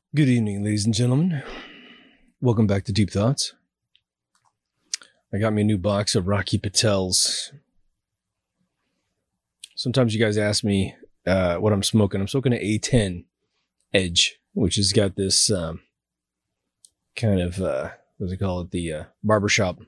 Good evening, ladies and gentlemen. Welcome back to Deep Thoughts. I got me a new box of Rocky Patel's. Sometimes you guys ask me what I'm smoking. I'm smoking an A10 Edge, which has got this kind of, what do they call it? The barbershop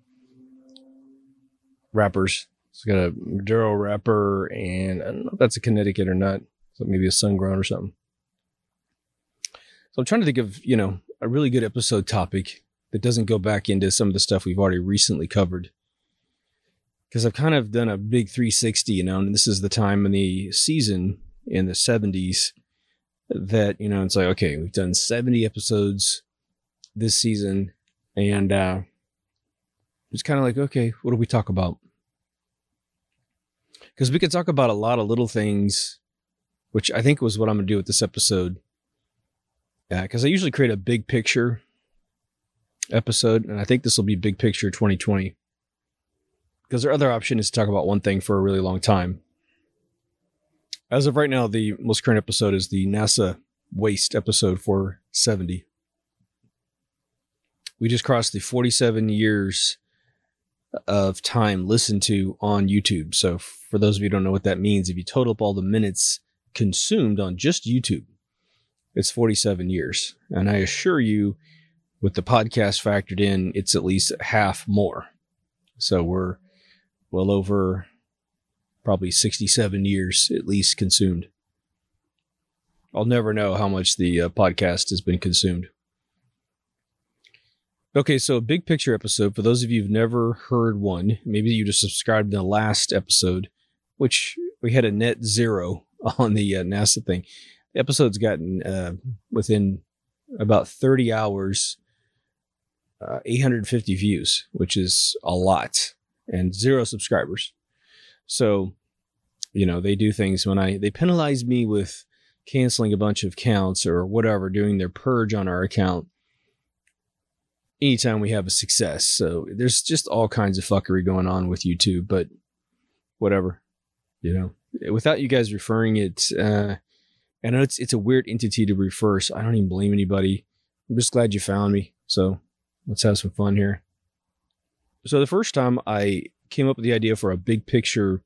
wrappers. It's got a Maduro wrapper, and I don't know if that's a Connecticut or not. So maybe a sun-grown or something. So I'm trying to think of, a really good episode topic that doesn't go back into some of the stuff we've already recently covered. Because I've kind of done a big 360, and this is the time in the season in the 70s that, it's like, okay, we've done 70 episodes this season, and it's kind of like, okay, what do we talk about? Because we could talk about a lot of little things, which I think was what I'm going to do with this episode. Because I usually create a big picture episode, and I think this will be big picture 2020. Because their other option is to talk about one thing for a really long time. As of right now, the most current episode is the NASA waste episode 470. We just crossed the 47 years of time listened to on YouTube. So for those of you who don't know what that means, if you total up all the minutes consumed on just YouTube, it's 47 years. And I assure you, with the podcast factored in, it's at least half more. So we're well over probably 67 years at least consumed. I'll never know how much the podcast has been consumed. Okay, so a big picture episode. For those of you who've never heard one, maybe you just subscribed to the last episode, which we had a net zero on the NASA thing. The episode's gotten, within about 30 hours, 850 views, which is a lot, and 0 subscribers. So, they do things when they penalize me with canceling a bunch of accounts or whatever, doing their purge on our account anytime we have a success. So there's just all kinds of fuckery going on with YouTube, but whatever, without you guys referring it, I know it's a weird entity to refer, so I don't even blame anybody. I'm just glad you found me. So let's have some fun here. So the first time I came up with the idea for a big picture,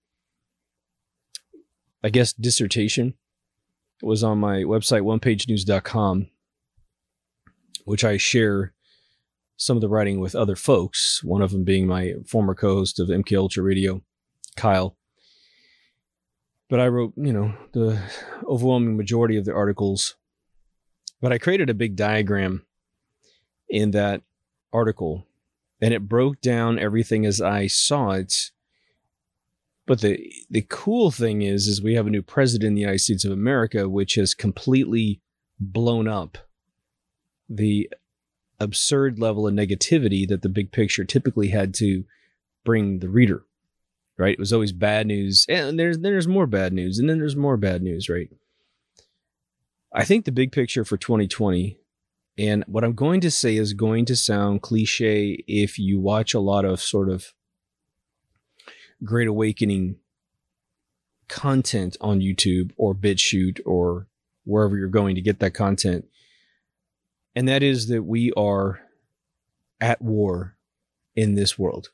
I guess, dissertation, was on my website, onepagenews.com, which I share some of the writing with other folks, one of them being my former co-host of MK Ultra Radio, Kyle. But I wrote, the overwhelming majority of the articles. But I created a big diagram in that article, and it broke down everything as I saw it. But the cool thing is we have a new president in the United States of America, which has completely blown up the absurd level of negativity that the big picture typically had to bring the reader. Right? It was always bad news, and there's more bad news, and then there's more bad news, right? I think the big picture for 2020, and what I'm going to say is going to sound cliche if you watch a lot of sort of Great Awakening content on YouTube or BitChute or wherever you're going to get that content, and that is that we are at war in this world.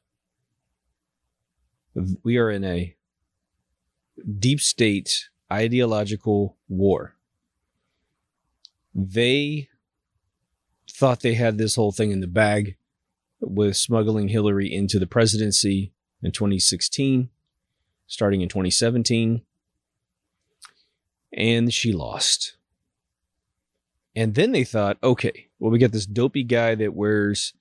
We are in a deep state ideological war. They thought they had this whole thing in the bag with smuggling Hillary into the presidency in 2016, starting in 2017. And she lost. And then they thought, okay, well, we got this dopey guy that wears,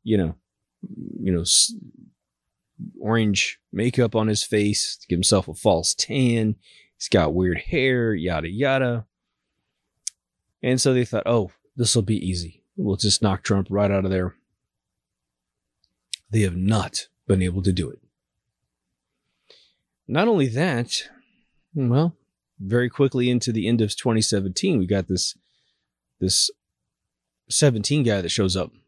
orange makeup on his face to give himself a false tan. He's got weird hair, yada, yada. And so they thought, oh, this will be easy. We'll just knock Trump right out of there. They have not been able to do it. Not only that, well, very quickly into the end of 2017, we got this 17 guy that shows up.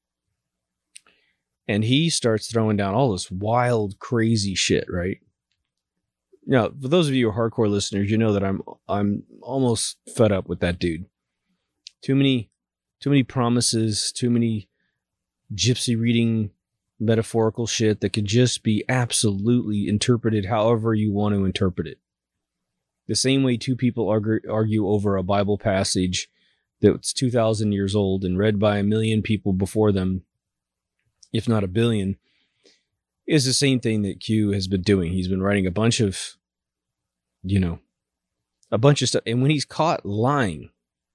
And he starts throwing down all this wild, crazy shit, right? Now, for those of you who are hardcore listeners, you know that I'm almost fed up with that dude. Too many promises, too many gypsy reading metaphorical shit that could just be absolutely interpreted however you want to interpret it. The same way two people argue over a Bible passage that's 2,000 years old and read by 1 million people before them, if not 1 billion, is the same thing that Q has been doing. He's been writing a bunch of stuff. And when he's caught lying,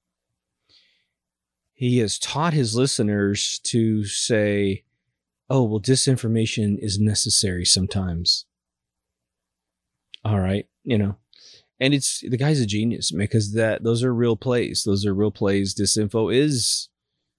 he has taught his listeners to say, oh, well, disinformation is necessary sometimes. All right, And the guy's a genius because those are real plays. Those are real plays. Disinfo is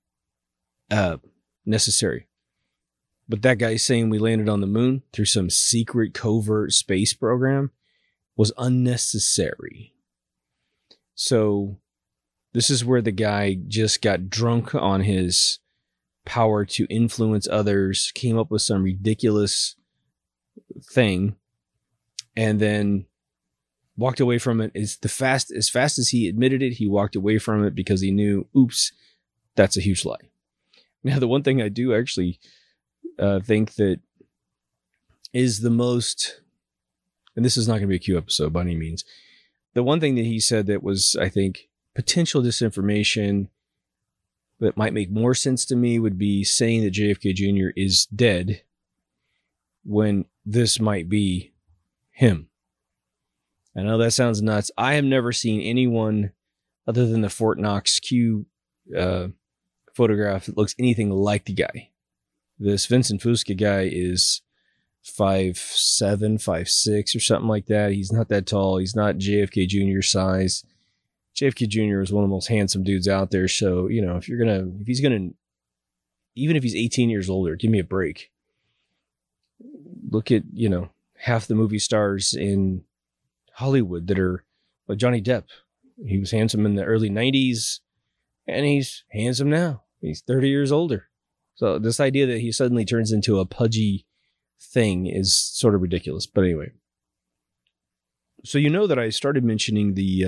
necessary. But that guy saying we landed on the moon through some secret covert space program was unnecessary. So this is where the guy just got drunk on his power to influence others, came up with some ridiculous thing, and then walked away from it. As fast as he admitted it, he walked away from it because he knew, oops, that's a huge lie. Now, the one thing I do actually think that is the most, and this is not going to be a Q episode by any means, the one thing that he said that was, I think, potential disinformation that might make more sense to me would be saying that JFK Jr. is dead when this might be him. I know that sounds nuts. I have never seen anyone other than the Fort Knox Q photograph that looks anything like the guy. This Vincent Fusca guy is 5'7", 5'6", or something like that. He's not that tall. He's not JFK Jr. size. JFK Jr. is one of the most handsome dudes out there. So, if he's gonna, even if he's 18 years older, give me a break. Look at, half the movie stars in Hollywood that are like Johnny Depp. He was handsome in the early 90s and he's handsome now. He's 30 years older. So this idea that he suddenly turns into a pudgy thing is sort of ridiculous. But anyway, so that I started mentioning the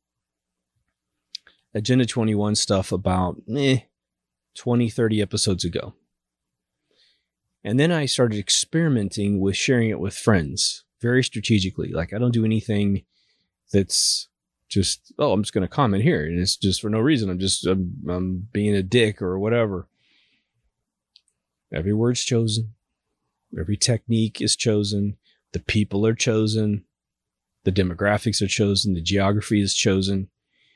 Agenda 21 stuff about 20, 30 episodes ago. And then I started experimenting with sharing it with friends very strategically. Like, I don't do anything that's just, I'm just going to comment here. And it's just for no reason. I'm being a dick or whatever. Every word's chosen. Every technique is chosen. The people are chosen. The demographics are chosen. The geography is chosen.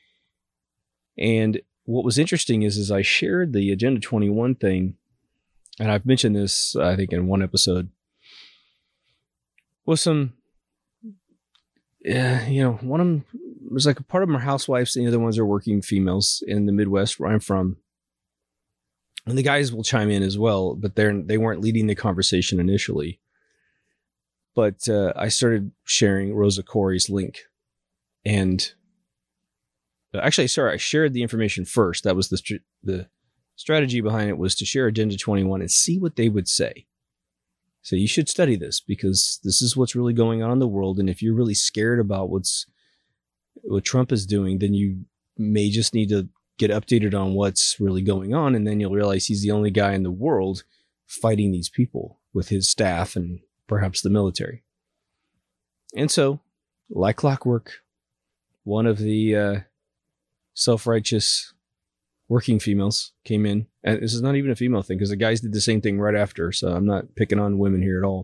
And what was interesting is I shared the Agenda 21 thing, and I've mentioned this, I think, in one episode, with some, one of them was like a part of them are housewives, and the other ones are working females in the Midwest where I'm from. And the guys will chime in as well, but they weren't leading the conversation initially. But I started sharing Rosa Koire's link. And actually, I shared the information first. That was the strategy behind it, was to share Agenda 21 and see what they would say. So you should study this because this is what's really going on in the world. And if you're really scared about what Trump is doing, then you may just need to get updated on what's really going on. And then you'll realize he's the only guy in the world fighting these people with his staff and perhaps the military. And so, like clockwork, one of the self-righteous working females came in. And this is not even a female thing because the guys did the same thing right after. So I'm not picking on women here at all.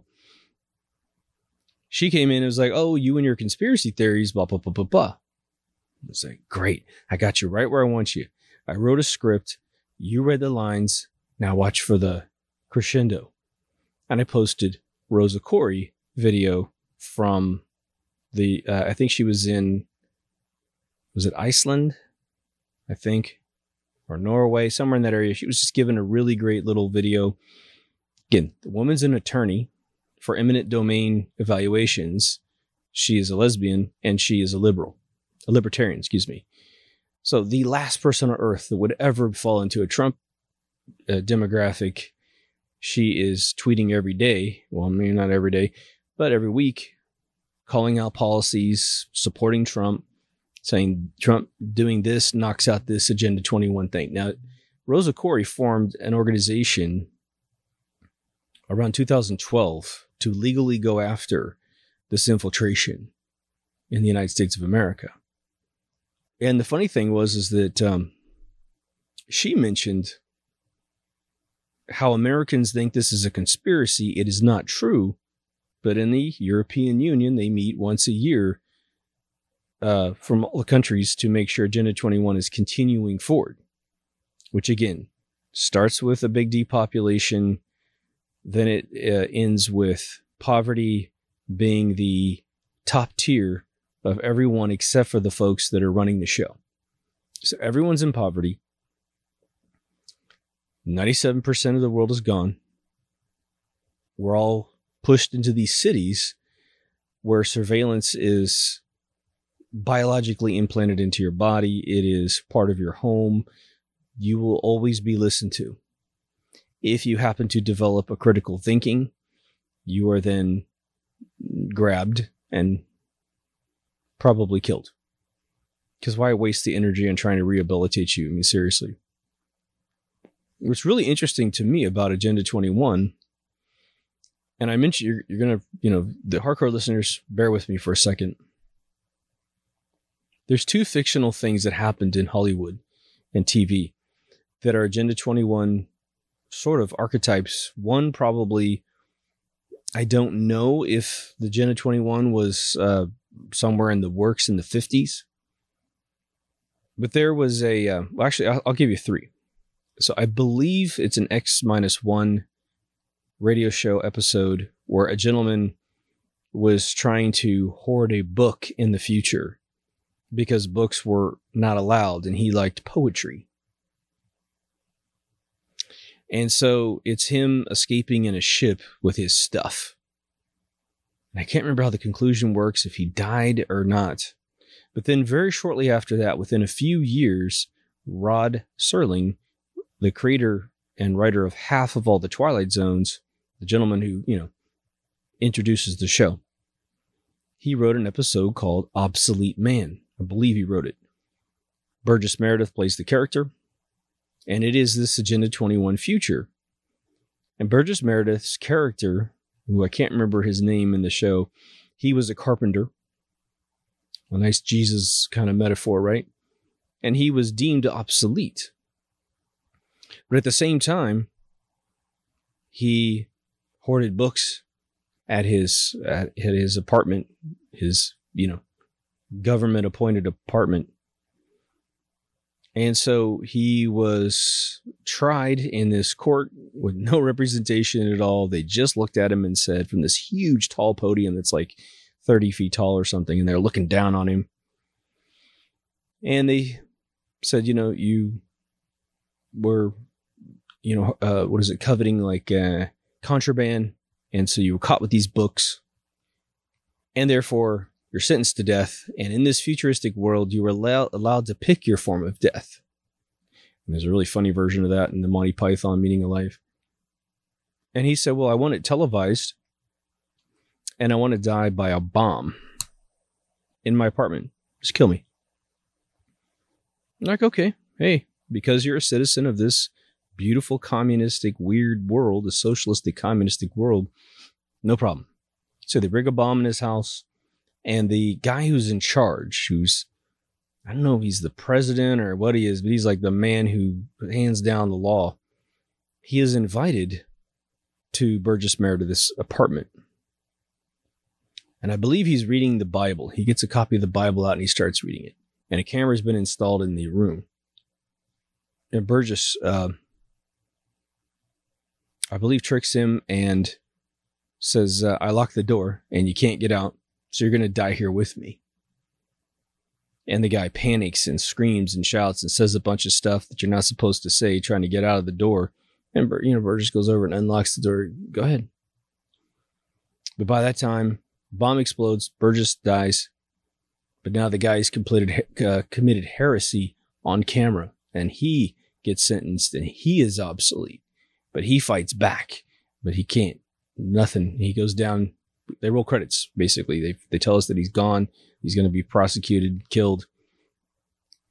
She came in and was like, oh, you and your conspiracy theories, blah, blah, blah, blah, blah. I was like, great. I got you right where I want you. I wrote a script. You read the lines. Now watch for the crescendo. And I posted Rosa Koire video from the, I think she was in, was it Iceland? I think, or Norway, somewhere in that area. She was just given a really great little video. Again, the woman's an attorney for eminent domain evaluations. She is a lesbian and she is a libertarian, excuse me. So the last person on earth that would ever fall into a Trump demographic, she is tweeting every day. Well, maybe not every day, but every week, calling out policies, supporting Trump, saying Trump doing this knocks out this Agenda 21 thing. Now, Rosa Koire formed an organization around 2012 to legally go after this infiltration in the United States of America. And the funny thing is that she mentioned how Americans think this is a conspiracy. It is not true. But in the European Union, they meet once a year from all the countries to make sure Agenda 21 is continuing forward, which again starts with a big depopulation. Then it ends with poverty being the top tier of everyone except for the folks that are running the show. So everyone's in poverty. 97% of the world is gone. We're all pushed into these cities where surveillance is biologically implanted into your body. It is part of your home. You will always be listened to. If you happen to develop a critical thinking, you are then grabbed and probably killed. Because why waste the energy on trying to rehabilitate you? I mean, seriously. What's really interesting to me about Agenda 21, and I mentioned you're going to, the hardcore listeners, bear with me for a second. There's two fictional things that happened in Hollywood and TV that are Agenda 21 sort of archetypes. One, probably, I don't know if the Agenda 21 was somewhere in the works in the 50s. But there was I'll give you three. So I believe it's an X-1 radio show episode where a gentleman was trying to hoard a book in the future because books were not allowed and he liked poetry. And so it's him escaping in a ship with his stuff. And I can't remember how the conclusion works, if he died or not. But then very shortly after that, within a few years, Rod Serling, the creator and writer of half of all the Twilight Zones, the gentleman who, introduces the show, he wrote an episode called Obsolete Man. I believe he wrote it. Burgess Meredith plays the character, and it is this Agenda 21 future. And Burgess Meredith's character, who I can't remember his name in the show, he was a carpenter. A nice Jesus kind of metaphor, right? And he was deemed obsolete. But at the same time, he hoarded books at his apartment, his, government appointed apartment. And so he was tried in this court with no representation at all. They just looked at him and said, from this huge tall podium that's like 30 feet tall or something, and they're looking down on him. And they said, you were, coveting like contraband. And so you were caught with these books. And therefore, you're sentenced to death. And in this futuristic world, you were allowed to pick your form of death. And there's a really funny version of that in the Monty Python Meaning of Life. And he said, well, I want it televised. And I want to die by a bomb in my apartment. Just kill me. I'm like, okay, hey, because you're a citizen of this beautiful communistic weird world, a socialistic communistic world, no problem. So they bring a bomb in his house, and the guy who's in charge, I don't know if he's the president or what he is, but he's like the man who hands down the law. He is invited to Burgess Meredith's apartment. And I believe he's reading the Bible. He gets a copy of the Bible out and he starts reading it. And a camera's been installed in the room. And Burgess, I believe, tricks him and says, I locked the door and you can't get out, so you're going to die here with me. And the guy panics and screams and shouts and says a bunch of stuff that you're not supposed to say, trying to get out of the door. And Burgess goes over and unlocks the door. Go ahead. But by that time, bomb explodes, Burgess dies, but now the guy's committed heresy on camera, and he gets sentenced, and he is obsolete. But he fights back, but he can't. Nothing. He goes down. They roll credits, basically. They tell us that he's gone. He's going to be prosecuted, killed.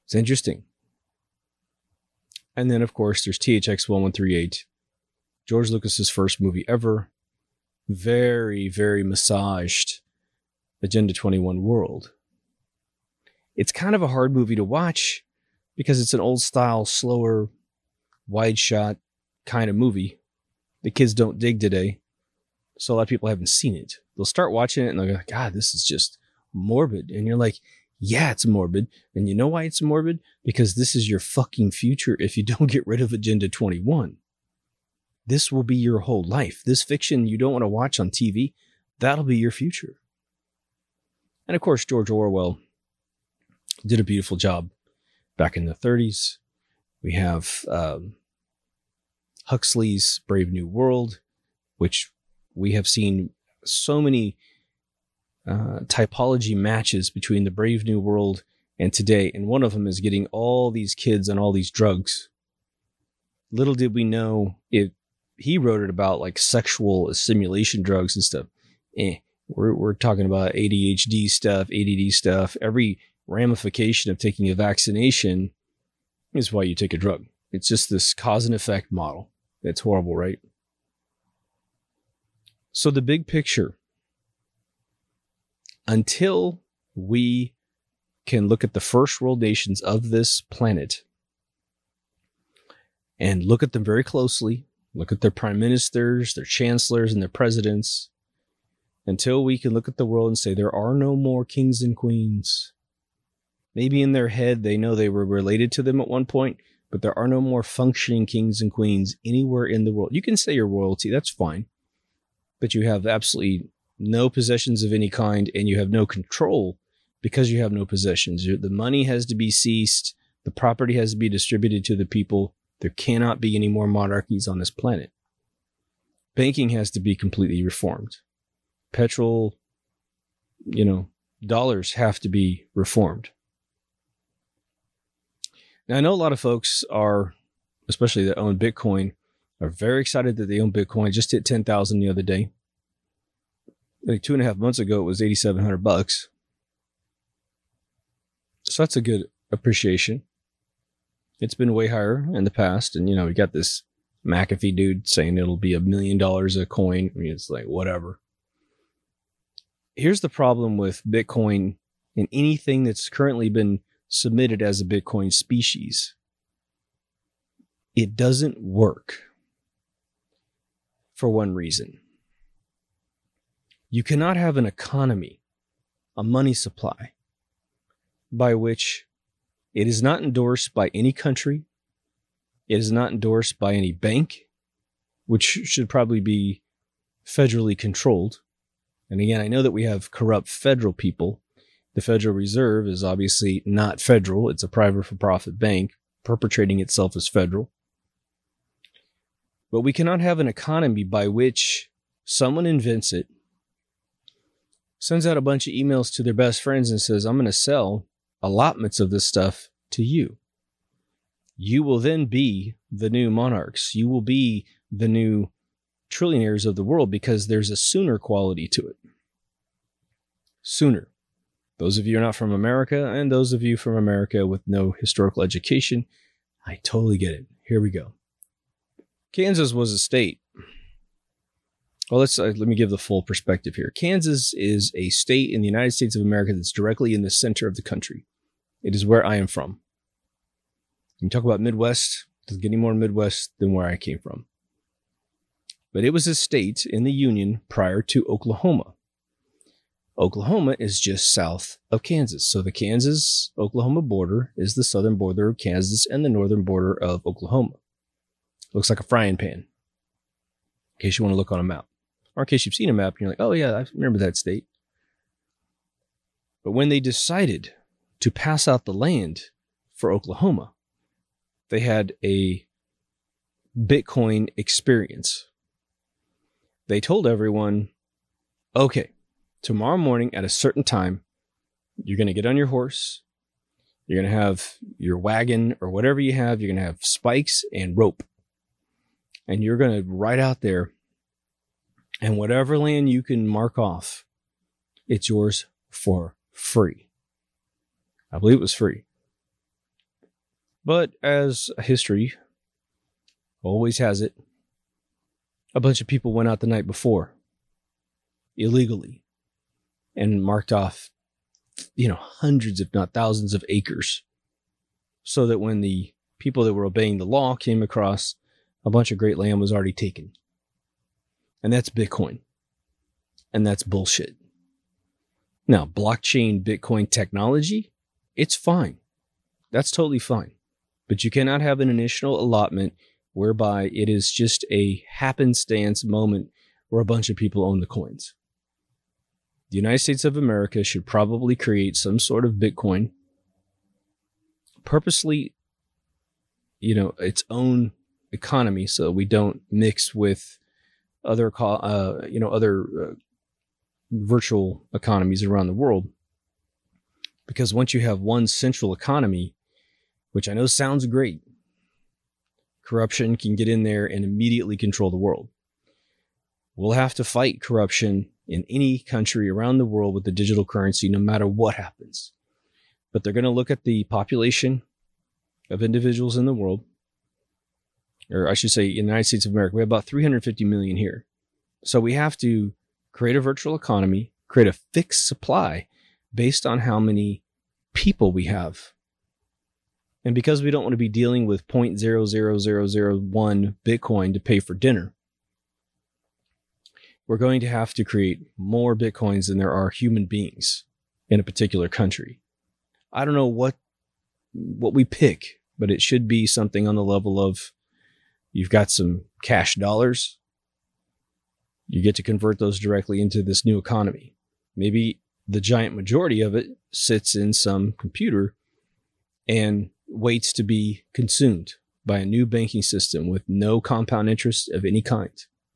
It's interesting. And then, of course, there's THX 1138, George Lucas's first movie ever. Very, very massaged Agenda 21 world. It's kind of a hard movie to watch because it's an old style, slower, wide shot kind of movie the kids don't dig today. So a lot of people haven't seen it. They'll start watching it and they'll go, God, this is just morbid. And you're like, yeah, it's morbid. And you know why it's morbid? Because this is your fucking future if you don't get rid of Agenda 21. This will be your whole life. This fiction you don't want to watch on TV, that'll be your future. And of course, George Orwell did a beautiful job back in the 30s. We have Huxley's Brave New World, which we have seen so many typology matches between the Brave New World and today. And one of them is getting all these kids on all these drugs. Little did we know he wrote it about like sexual stimulation drugs and stuff. We're talking about ADHD stuff, ADD stuff. Every ramification of taking a vaccination is why you take a drug. It's just this cause and effect model. It's horrible, right? So the big picture, until we can look at the first world nations of this planet and look at them very closely, look at their prime ministers, their chancellors, and their presidents, until we can look at the world and say there are no more kings and queens. Maybe in their head they know they were related to them at one point, but there are no more functioning kings and queens anywhere in the world. You can say you're royalty, that's fine, but you have absolutely no possessions of any kind, and you have no control because you have no possessions. The money has to be ceased. The property has to be distributed to the people. There cannot be any more monarchies on this planet. Banking has to be completely reformed. Petrol, dollars have to be reformed. Now, I know a lot of folks are, especially that own Bitcoin, are very excited that they own Bitcoin. Just hit 10,000 the other day. Like 2.5 months ago, it was $8,700. So that's a good appreciation. It's been way higher in the past. And, we got this McAfee dude saying it'll be $1 million a coin. I mean, it's like, whatever. Here's the problem with Bitcoin and anything that's currently been submitted as a Bitcoin species. It doesn't work for one reason. You cannot have an economy, a money supply, by which it is not endorsed by any country. It is not endorsed by any bank, which should probably be federally controlled. And again, I know that we have corrupt federal people. The Federal Reserve is obviously not federal. It's a private for-profit bank perpetrating itself as federal. But we cannot have an economy by which someone invents it, sends out a bunch of emails to their best friends and says, I'm going to sell allotments of this stuff to you. You will then be the new monarchs. You will be the new trillionaires of the world because there's a sooner quality to it. Sooner. Those of you who are not from America and those of you from America with no historical education, I totally get it. Here we go. Kansas was a state. Well, let me give the full perspective here. Kansas is a state in the United States of America that's directly in the center of the country. It is where I am from. You talk about Midwest, it doesn't get any more Midwest than where I came from. But it was a state in the Union prior to Oklahoma. Oklahoma is just south of Kansas. So the Kansas-Oklahoma border is the southern border of Kansas and the northern border of Oklahoma. Looks like a frying pan, in case you want to look on a map. Or in case you've seen a map and you're like, oh yeah, I remember that state. But when they decided to pass out the land for Oklahoma, they had a Bitcoin experience. They told everyone, okay, tomorrow morning at a certain time, you're going to get on your horse. You're going to have your wagon or whatever you have. You're going to have spikes and rope. And you're going to ride out there. And whatever land you can mark off, it's yours for free. I believe it was free. But as history always has it, a bunch of people went out the night before illegally and marked off, hundreds, if not thousands of acres, so that when the people that were obeying the law came across, a bunch of great land was already taken. And that's Bitcoin. And that's bullshit. Now, blockchain Bitcoin technology, it's fine. That's totally fine. But you cannot have an initial allotment whereby it is just a happenstance moment where a bunch of people own the coins. The United States of America should probably create some sort of Bitcoin, purposely, its own economy, so we don't mix with other virtual economies around the world. Because once you have one central economy, which I know sounds great, corruption can get in there and immediately control the world. We'll have to fight corruption in any country around the world with the digital currency, no matter what happens. But they're going to look at the population of individuals in the world, or I should say in the United States of America. We have about 350 million here. So we have to create a virtual economy, create a fixed supply based on how many people we have. And because we don't want to be dealing with 0.00001 Bitcoin to pay for dinner, we're going to have to create more Bitcoins than there are human beings in a particular country. I don't know what we pick, but it should be something on the level of, you've got some cash dollars, you get to convert those directly into this new economy. Maybe the giant majority of it sits in some computer and waits to be consumed by a new banking system with no compound interest of any kind.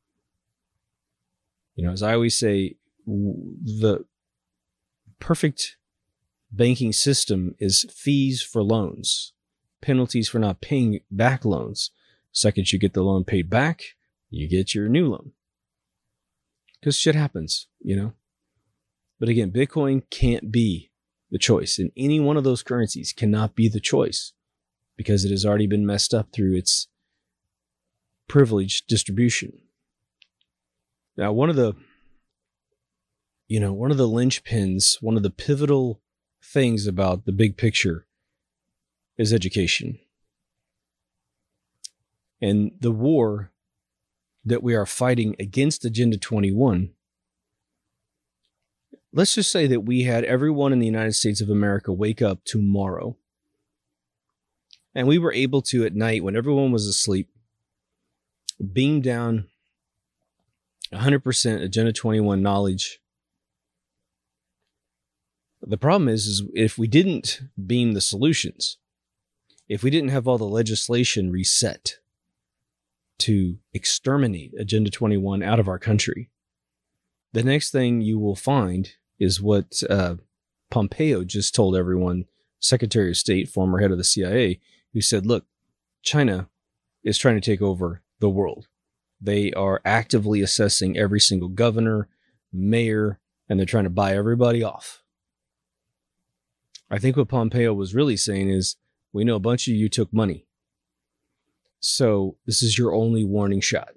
As I always say, the perfect banking system is fees for loans, penalties for not paying back loans. Second you get the loan paid back, you get your new loan. Because shit happens, But again, Bitcoin can't be the choice. And any one of those currencies cannot be the choice because it has already been messed up through its privileged distribution. Now, one of the linchpins, one of the pivotal things about the big picture is education. And the war that we are fighting against Agenda 21, let's just say that we had everyone in the United States of America wake up tomorrow. And we were able to, at night, when everyone was asleep, beam down 100% Agenda 21 knowledge. The problem is if we didn't beam the solutions, if we didn't have all the legislation reset to exterminate Agenda 21 out of our country, the next thing you will find is what Pompeo just told everyone, Secretary of State, former head of the CIA, who said, look, China is trying to take over the world. They are actively assessing every single governor, mayor, and they're trying to buy everybody off. I think what Pompeo was really saying is, we know a bunch of you took money. So this is your only warning shot.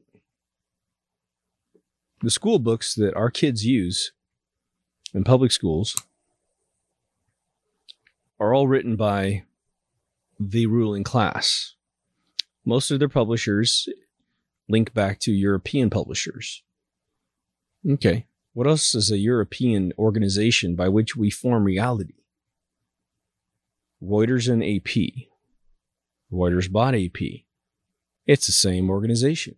The school books that our kids use in public schools are all written by the ruling class. Most of their publishers link back to European publishers. Okay, what else is a European organization by which we form reality? Reuters and AP. Reuters bought AP. It's the same organization.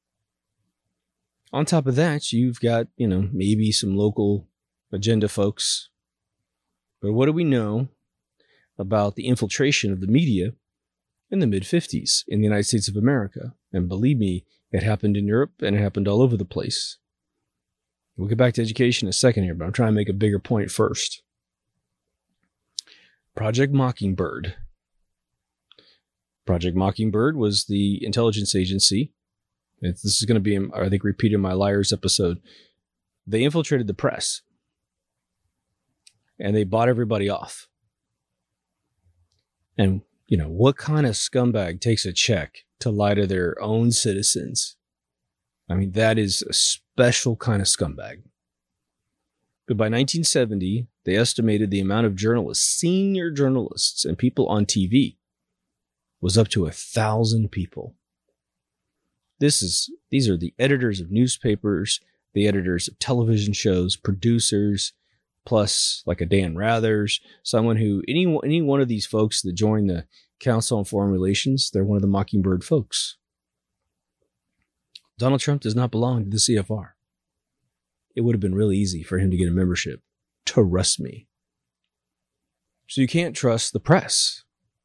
On top of that, you've got, maybe some local agenda folks. But what do we know about the infiltration of the media in the mid-50s in the United States of America? And believe me, it happened in Europe and it happened all over the place. We'll get back to education in a second here, but I'm trying to make a bigger point first. Project Mockingbird. Project Mockingbird was the intelligence agency. This is going to be, I think, repeated in my Liars episode. They infiltrated the press. And they bought everybody off. And What kind of scumbag takes a check to lie to their own citizens? I mean, that is a special kind of scumbag. But by 1970, they estimated the amount of journalists, senior journalists, and people on TV was up to 1,000 people. These are the editors of newspapers, the editors of television shows, producers, plus like a Dan Rathers, someone who, any one of these folks that join the Council on Foreign Relations, they're one of the Mockingbird folks. Donald Trump does not belong to the CFR. It would have been really easy for him to get a membership. Trust me. So you can't trust the press.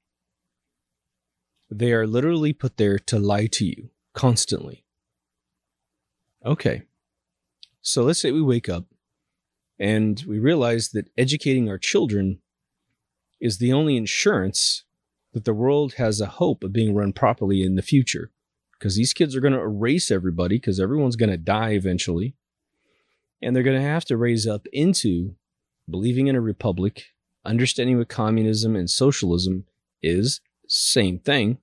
They are literally put there to lie to you constantly. Okay. So let's say we wake up and we realize that educating our children is the only insurance that the world has a hope of being run properly in the future. Because these kids are going to erase everybody, because everyone's going to die eventually. And they're going to have to raise up into believing in a republic, understanding what communism and socialism is, same thing.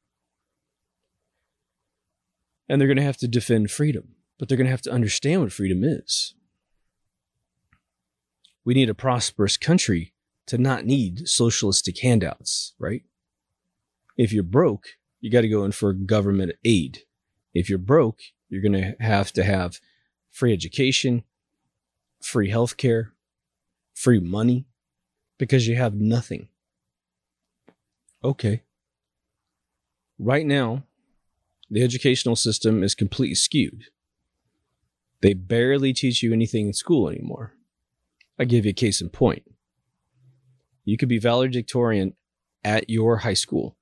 And they're going to have to defend freedom, but they're going to have to understand what freedom is. We need a prosperous country to not need socialistic handouts, right? If you're broke, you got to go in for government aid. If you're broke, you're going to have free education, free healthcare, free money, because you have nothing. Okay. Right now, the educational system is completely skewed. They barely teach you anything in school anymore. I give you a case in point. You could be valedictorian at your high school,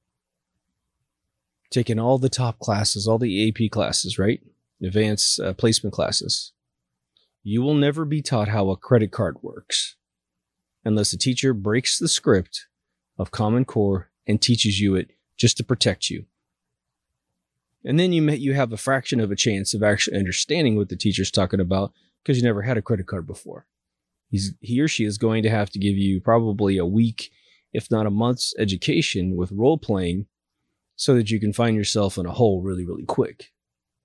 taking all the top classes, all the AP classes, right? Advanced placement classes. You will never be taught how a credit card works unless a teacher breaks the script of Common Core and teaches you it just to protect you. And then you have a fraction of a chance of actually understanding what the teacher's talking about because you never had a credit card before. He or she is going to have to give you probably a week, if not a month's education with role playing so that you can find yourself in a hole really, really quick.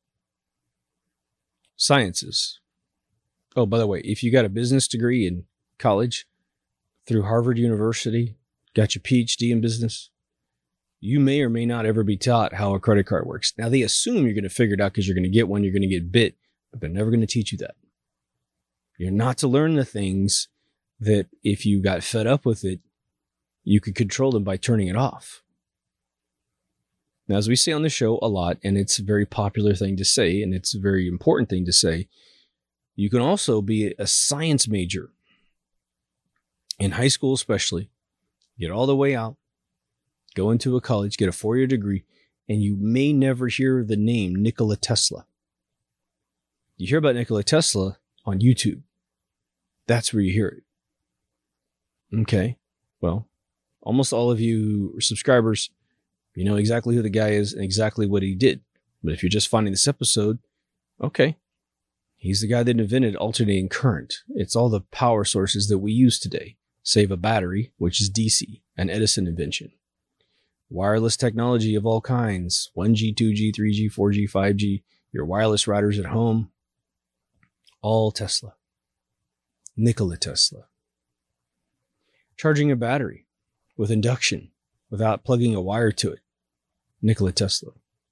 Sciences. Oh, by the way, if you got a business degree in college through Harvard University, got your PhD in business, you may or may not ever be taught how a credit card works. Now, they assume you're going to figure it out because you're going to get one, you're going to get bit, but they're never going to teach you that. You're not to learn the things that if you got fed up with it, you could control them by turning it off. Now, as we say on the show a lot, and it's a very popular thing to say, and it's a very important thing to say, you can also be a science major in high school, especially, get all the way out, go into a college, get a 4-year degree, and you may never hear the name Nikola Tesla. You hear about Nikola Tesla on YouTube. That's where you hear it. Okay. Well, almost all of you subscribers, you know exactly who the guy is and exactly what he did. But if you're just finding this episode, okay. He's the guy that invented alternating current. It's all the power sources that we use today, save a battery, which is DC, an Edison invention. Wireless technology of all kinds, 1G, 2G, 3G, 4G, 5G, your wireless routers at home, all Tesla. Nikola Tesla. Charging a battery with induction without plugging a wire to it. Nikola Tesla.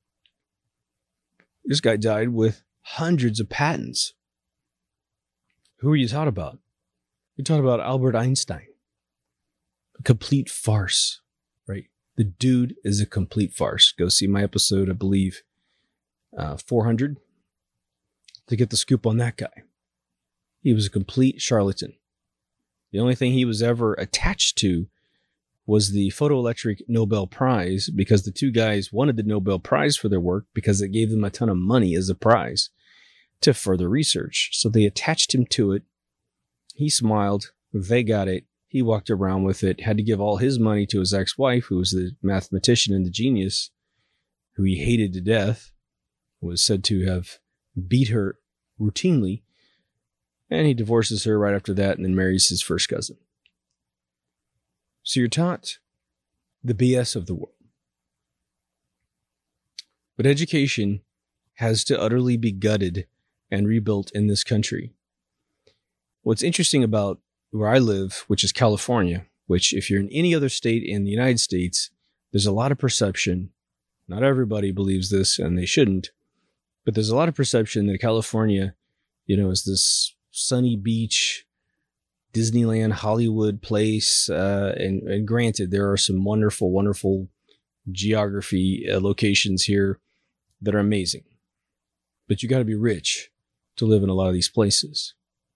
This guy died with hundreds of patents. Who are you taught about? You're taught about Albert Einstein. A complete farce, right? The dude is a complete farce. Go see my episode, I believe, 400 to get the scoop on that guy. He was a complete charlatan. The only thing he was ever attached to was the photoelectric Nobel Prize because the two guys wanted the Nobel Prize for their work because it gave them a ton of money as a prize to further research. So they attached him to it. He smiled. They got it. He walked around with it, had to give all his money to his ex-wife, who was the mathematician and the genius, who he hated to death, was said to have beat her routinely. And he divorces her right after that and then marries his first cousin. So you're taught the BS of the world. But education has to utterly be gutted and rebuilt in this country. What's interesting about where I live, which is California, which if you're in any other state in the United States, there's a lot of perception. Not everybody believes this, and they shouldn't, but there's a lot of perception that California, is this sunny beach, Disneyland, Hollywood place. And granted, there are some wonderful, wonderful geography locations here that are amazing. But you got to be rich to live in a lot of these places.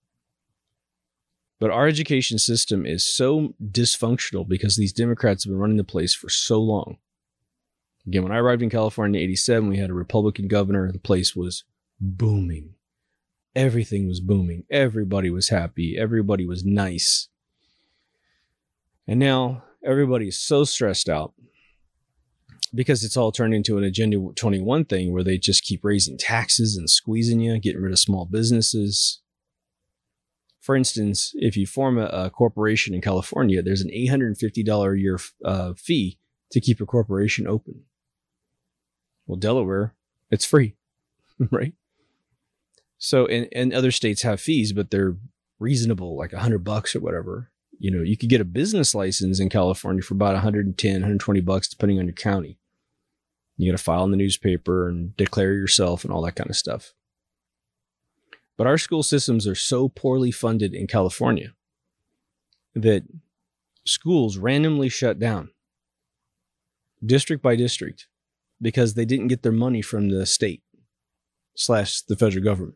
But our education system is so dysfunctional because these Democrats have been running the place for so long. Again, when I arrived in California in 87, we had a Republican governor. The place was booming. Everything was booming. Everybody was happy. Everybody was nice. And now everybody is so stressed out because it's all turned into an Agenda 21 thing where they just keep raising taxes and squeezing you, getting rid of small businesses. For instance, if you form a corporation in California, there's an $850 a year fee to keep your corporation open. Well, Delaware, it's free, right? So, and other states have fees, but they're reasonable, like $100 or whatever. You could get a business license in California for about $110, $120, depending on your county. You got to file in the newspaper and declare yourself and all that kind of stuff. But our school systems are so poorly funded in California that schools randomly shut down, district by district, because they didn't get their money from the state / the federal government.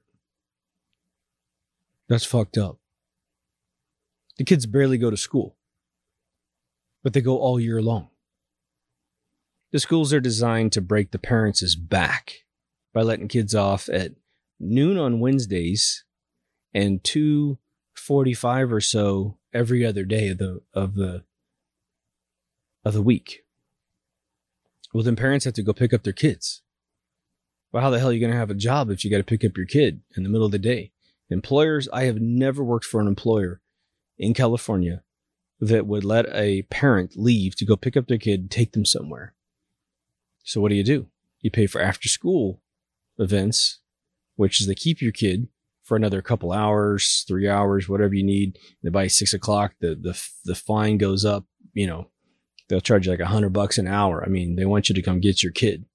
That's fucked up. The kids barely go to school, but they go all year long. The schools are designed to break the parents' back by letting kids off at noon on Wednesdays and 2:45 or so every other day of the week. Well, then parents have to go pick up their kids. Well, how the hell are you going to have a job if you got to pick up your kid in the middle of the day? Employers, I have never worked for an employer in California that would let a parent leave to go pick up their kid and take them somewhere. So what do? You pay for after school events, which is they keep your kid for another couple hours, 3 hours, whatever you need. And by 6 o'clock, the fine goes up. They'll charge you like $100 an hour. I mean, they want you to come get your kid.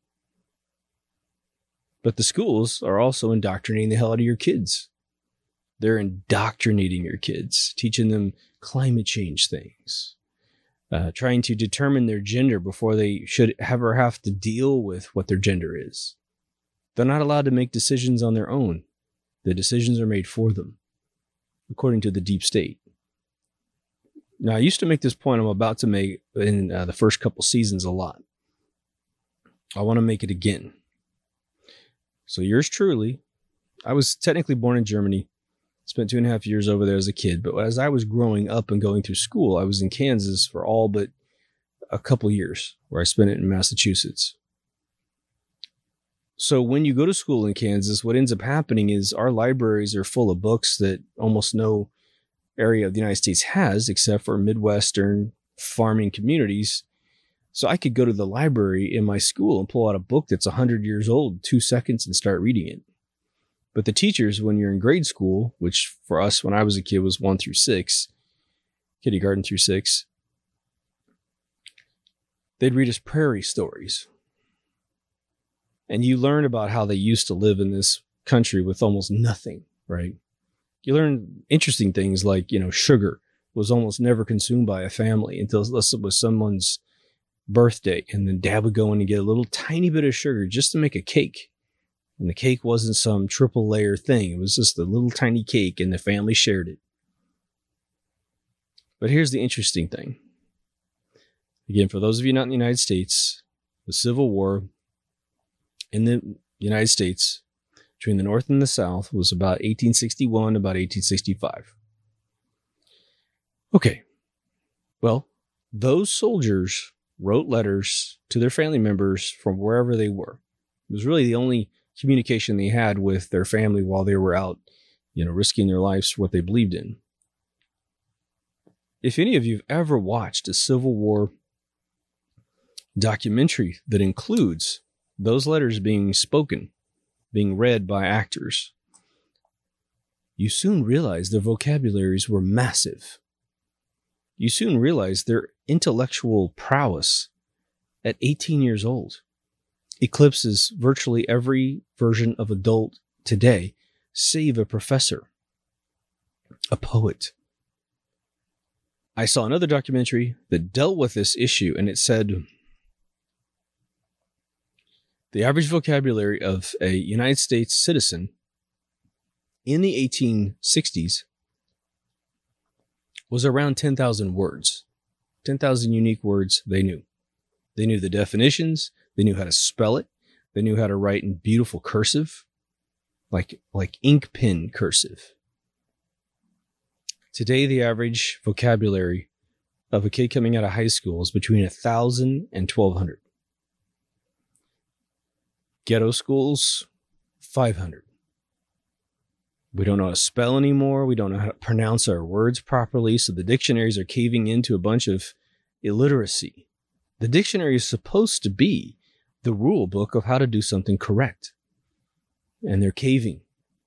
But the schools are also indoctrinating the hell out of your kids. They're indoctrinating your kids, teaching them climate change things, trying to determine their gender before they should ever have to deal with what their gender is. They're not allowed to make decisions on their own. The decisions are made for them, according to the deep state. Now, I used to make this point I'm about to make in the first couple seasons a lot. I want to make it again. So yours truly, I was technically born in Germany, spent 2.5 years over there as a kid, but as I was growing up and going through school, I was in Kansas for all but a couple years, where I spent it in Massachusetts. So when you go to school in Kansas, what ends up happening is our libraries are full of books that almost no area of the United States has, except for Midwestern farming communities. So I could go to the library in my school and pull out a book that's 100 years old, 2 seconds, and start reading it. But the teachers, when you're in grade school, which for us when I was a kid was 1 through 6, kindergarten through 6, they'd read us prairie stories. And you learn about how they used to live in this country with almost nothing, right? You learn interesting things like, sugar was almost never consumed by a family unless it was someone's birthday. And then dad would go in and get a little tiny bit of sugar just to make a cake. And the cake wasn't some triple layer thing. It was just a little tiny cake and the family shared it. But here's the interesting thing. Again, for those of you not in the United States, the Civil War in the United States between the North and the South was about 1861, about 1865. Okay. Well, those soldiers wrote letters to their family members from wherever they were. It was really the only communication they had with their family while they were out, risking their lives for what they believed in. If any of you have ever watched a Civil War documentary that includes those letters being spoken, being read by actors, you soon realize their vocabularies were massive. You soon realize their intellectual prowess at 18 years old eclipses virtually every version of adult today, save a professor, a poet. I saw another documentary that dealt with this issue, and it said the average vocabulary of a United States citizen in the 1860s was around 10,000 words. 10,000 unique words they knew. They knew the definitions. They knew how to spell it. They knew how to write in beautiful cursive, like ink pen cursive. Today, the average vocabulary of a kid coming out of high school is between 1,000 and 1,200. Ghetto schools, 500. We don't know how to spell anymore. We don't know how to pronounce our words properly. So the dictionaries are caving into a bunch of illiteracy. The dictionary is supposed to be the rule book of how to do something correct. And they're caving.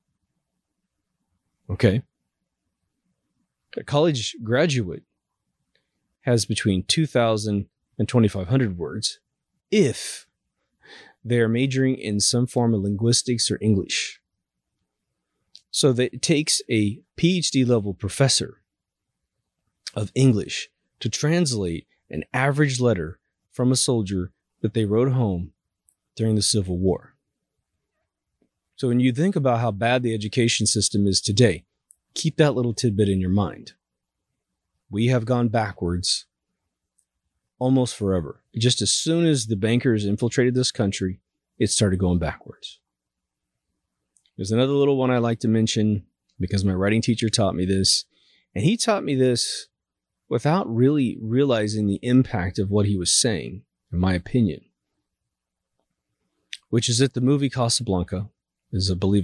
Okay. A college graduate has between 2,000 and 2,500 words if they're majoring in some form of linguistics or English. So that it takes a PhD level professor of English to translate an average letter from a soldier that they wrote home during the Civil War. So when you think about how bad the education system is today, keep that little tidbit in your mind. We have gone backwards almost forever. Just as soon as the bankers infiltrated this country, it started going backwards. There's another little one I like to mention because my writing teacher taught me this, and he taught me this without really realizing the impact of what he was saying, in my opinion, which is that the movie Casablanca is, I believe,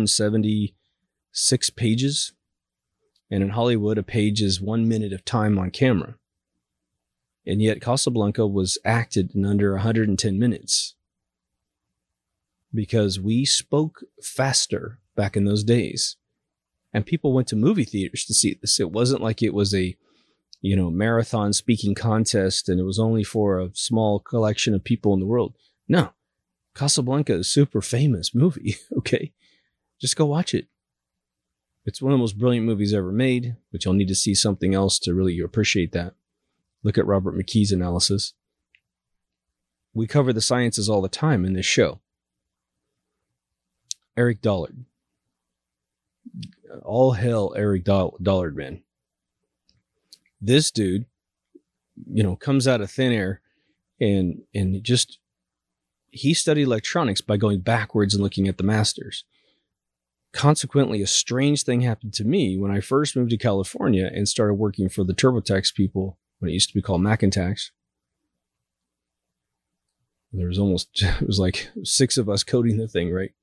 176 pages, and in Hollywood, a page is 1 minute of time on camera. And yet Casablanca was acted in under 110 minutes. Because we spoke faster back in those days. And people went to movie theaters to see this. It wasn't like it was a, marathon speaking contest and it was only for a small collection of people in the world. No. Casablanca is a super famous movie, okay? Just go watch it. It's one of the most brilliant movies ever made, but you'll need to see something else to really appreciate that. Look at Robert McKee's analysis. We cover the sciences all the time in this show. Eric Dollard. All hell Eric Dollard, man. This dude, comes out of thin air and he studied electronics by going backwards and looking at the masters. Consequently, a strange thing happened to me when I first moved to California and started working for the TurboTax people when it used to be called Macintax. It was like 6 of us coding the thing, right?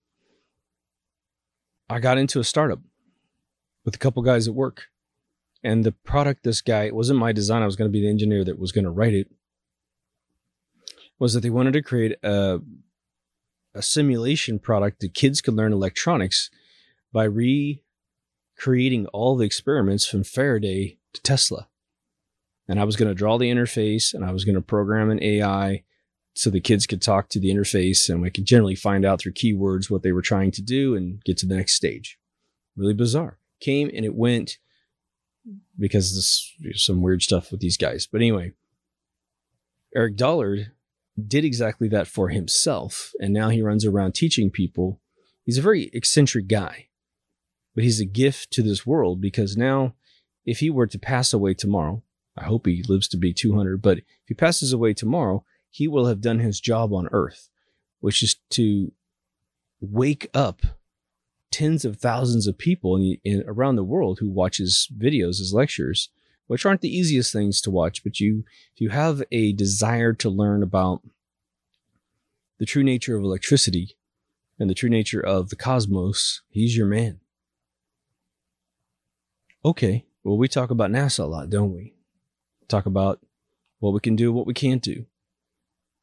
I got into a startup with a couple guys at work. And the product it wasn't my design. I was going to be the engineer that was going to write it. Was that they wanted to create a simulation product that kids could learn electronics by recreating all the experiments from Faraday to Tesla. And I was going to draw the interface and I was going to program an AI so the kids could talk to the interface and we could generally find out through keywords what they were trying to do and get to the next stage. Really bizarre. Came and it went because there's some weird stuff with these guys. But anyway, Eric Dollard did exactly that for himself. And now he runs around teaching people. He's a very eccentric guy, but he's a gift to this world because now if he were to pass away tomorrow, I hope he lives to be 200, but if he passes away tomorrow, he will have done his job on earth, which is to wake up tens of thousands of people around the world who watch his videos, his lectures, which aren't the easiest things to watch. But if you have a desire to learn about the true nature of electricity and the true nature of the cosmos, he's your man. Okay, well, we talk about NASA a lot, don't we? Talk about what we can do, what we can't do.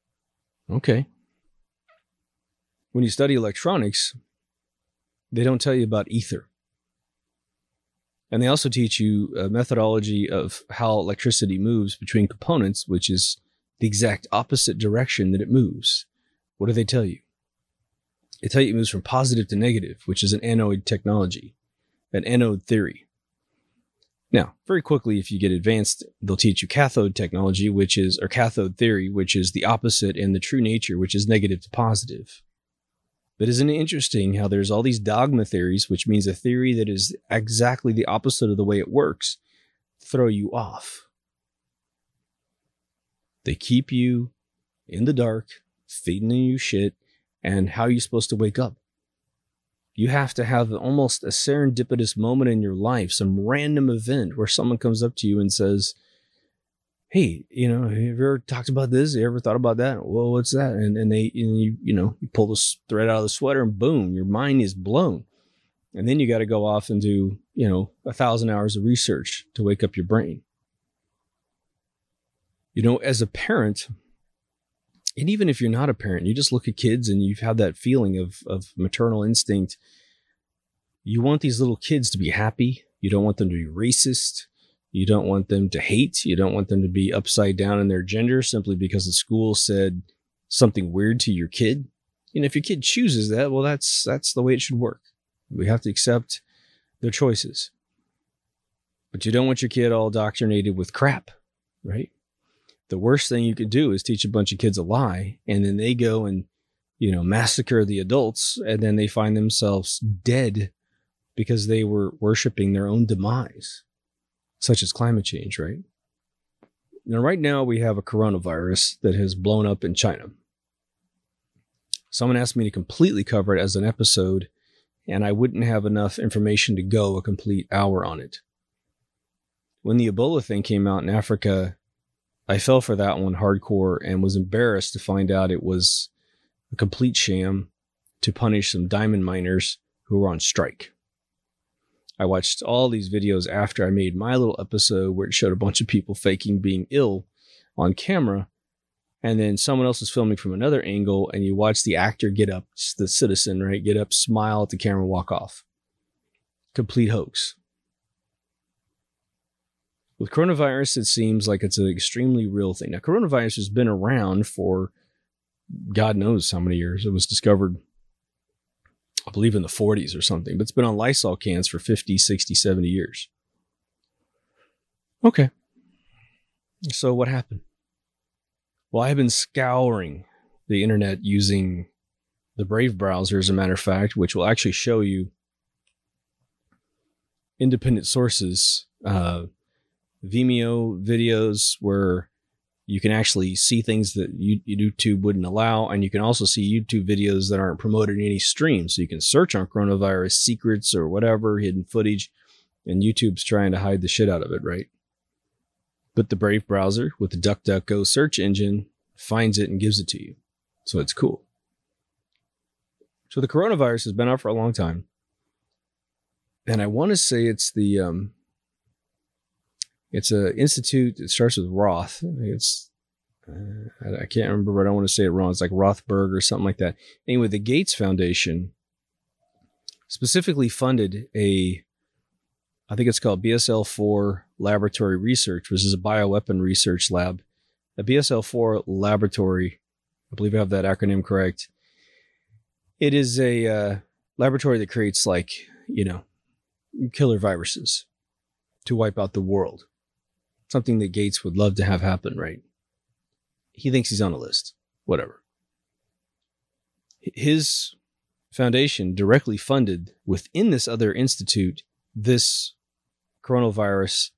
Okay. When you study electronics, they don't tell you about ether. And they also teach you a methodology of how electricity moves between components, which is the exact opposite direction that it moves. What do they tell you? They tell you it moves from positive to negative, which is an anode technology, an anode theory. Now, very quickly, if you get advanced, they'll teach you cathode technology, or cathode theory, which is the opposite and the true nature, which is negative to positive. But isn't it interesting how there's all these dogma theories, which means a theory that is exactly the opposite of the way it works, throw you off. They keep you in the dark, feeding you shit, and how are you supposed to wake up? You have to have almost a serendipitous moment in your life, some random event where someone comes up to you and says, hey, have you ever talked about this? You ever thought about that? Well, what's that? And you pull the thread out of the sweater and boom, your mind is blown. And then you got to go off and do, 1,000 hours of research to wake up your brain. As a parent, and even if you're not a parent, you just look at kids and you've had that feeling of maternal instinct. You want these little kids to be happy. You don't want them to be racist. You don't want them to hate. You don't want them to be upside down in their gender simply because the school said something weird to your kid. If your kid chooses that, well, that's the way it should work. We have to accept their choices. But you don't want your kid all indoctrinated with crap, right? The worst thing you could do is teach a bunch of kids a lie, and then they go and, massacre the adults, and then they find themselves dead because they were worshiping their own demise, such as climate change, right? Now, right now, we have a coronavirus that has blown up in China. Someone asked me to completely cover it as an episode, and I wouldn't have enough information to go a complete hour on it. When the Ebola thing came out in Africa, I fell for that one hardcore and was embarrassed to find out it was a complete sham to punish some diamond miners who were on strike. I watched all these videos after I made my little episode where it showed a bunch of people faking being ill on camera. And then someone else was filming from another angle and you watch the actor get up, the citizen, right? Get up, smile at the camera, walk off. Complete hoax. With coronavirus, it seems like it's an extremely real thing. Now, coronavirus has been around for God knows how many years. It was discovered, I believe, in the 40s or something, but it's been on Lysol cans for 50, 60, 70 years. Okay. So what happened? Well, I've been scouring the internet using the Brave browser, as a matter of fact, which will actually show you independent sources, Vimeo videos where you can actually see things that YouTube wouldn't allow. And you can also see YouTube videos that aren't promoted in any stream. So you can search on coronavirus secrets or whatever, hidden footage, and YouTube's trying to hide the shit out of it, right? But the Brave browser with the DuckDuckGo search engine finds it and gives it to you. So it's cool. So the coronavirus has been out for a long time. And I want to say it's the, it's an institute. It starts with Roth. I can't remember, but I don't want to say it wrong. It's like Rothberg or something like that. Anyway, the Gates Foundation specifically funded I think it's called BSL-4 Laboratory Research, which is a bioweapon research lab. A BSL-4 laboratory, I believe I have that acronym correct. It is a laboratory that creates killer viruses to wipe out the world. Something that Gates would love to have happen, right? He thinks he's on a list. Whatever. His foundation directly funded within this other institute this coronavirus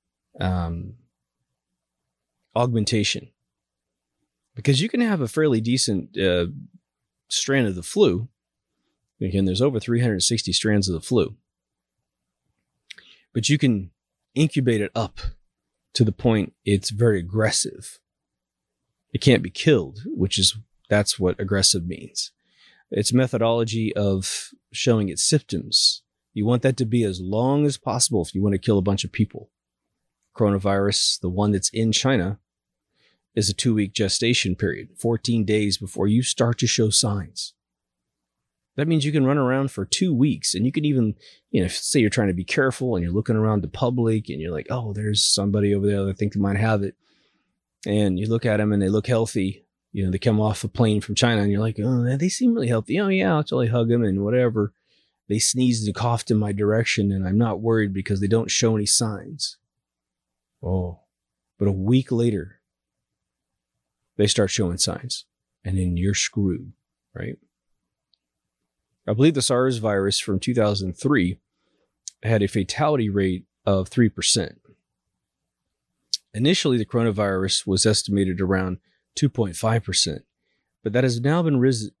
augmentation. Because you can have a fairly decent strand of the flu. Again, there's over 360 strands of the flu. But you can incubate it up to the point it's very aggressive. It can't be killed, that's what aggressive means. It's methodology of showing its symptoms. You want that to be as long as possible if you want to kill a bunch of people. Coronavirus, the one that's in China, is a 2-week gestation period, 14 days before you start to show signs. That means you can run around for 2 weeks, and you can even, say you're trying to be careful and you're looking around the public and you're like, oh, there's somebody over there that I think they might have it. And you look at them and they look healthy. They come off a plane from China and you're like, oh, they seem really healthy. Oh yeah, I'll totally hug them and whatever. They sneezed and coughed in my direction and I'm not worried because they don't show any signs. Oh, but a week later, they start showing signs and then you're screwed, right? I believe the SARS virus from 2003 had a fatality rate of 3%. Initially, the coronavirus was estimated around 2.5%, but that has now been risen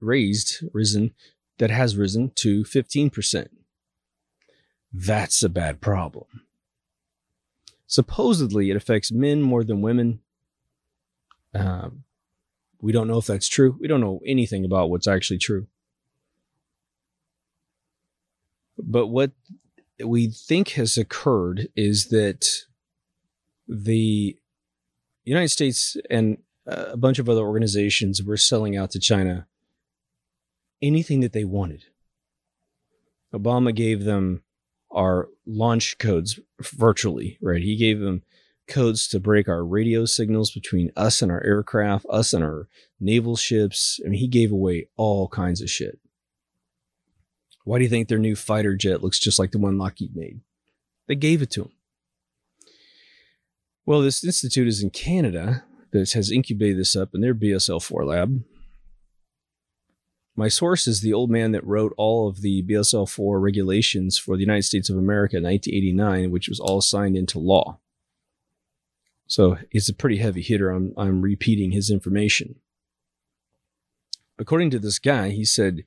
to 15%. That's a bad problem. Supposedly, it affects men more than women. We don't know if that's true. We don't know anything about what's actually true. But what we think has occurred is that the United States and a bunch of other organizations were selling out to China anything that they wanted. Obama gave them our launch codes virtually, right? He gave them codes to break our radio signals between us and our aircraft, us and our naval ships. I mean, he gave away all kinds of shit. Why do you think their new fighter jet looks just like the one Lockheed made? They gave it to them. Well, this institute is in Canada that has incubated this up in their BSL-4 lab. My source is the old man that wrote all of the BSL-4 regulations for the United States of America in 1989, which was all signed into law. So it's a pretty heavy hitter. I'm repeating his information. According to this guy, he said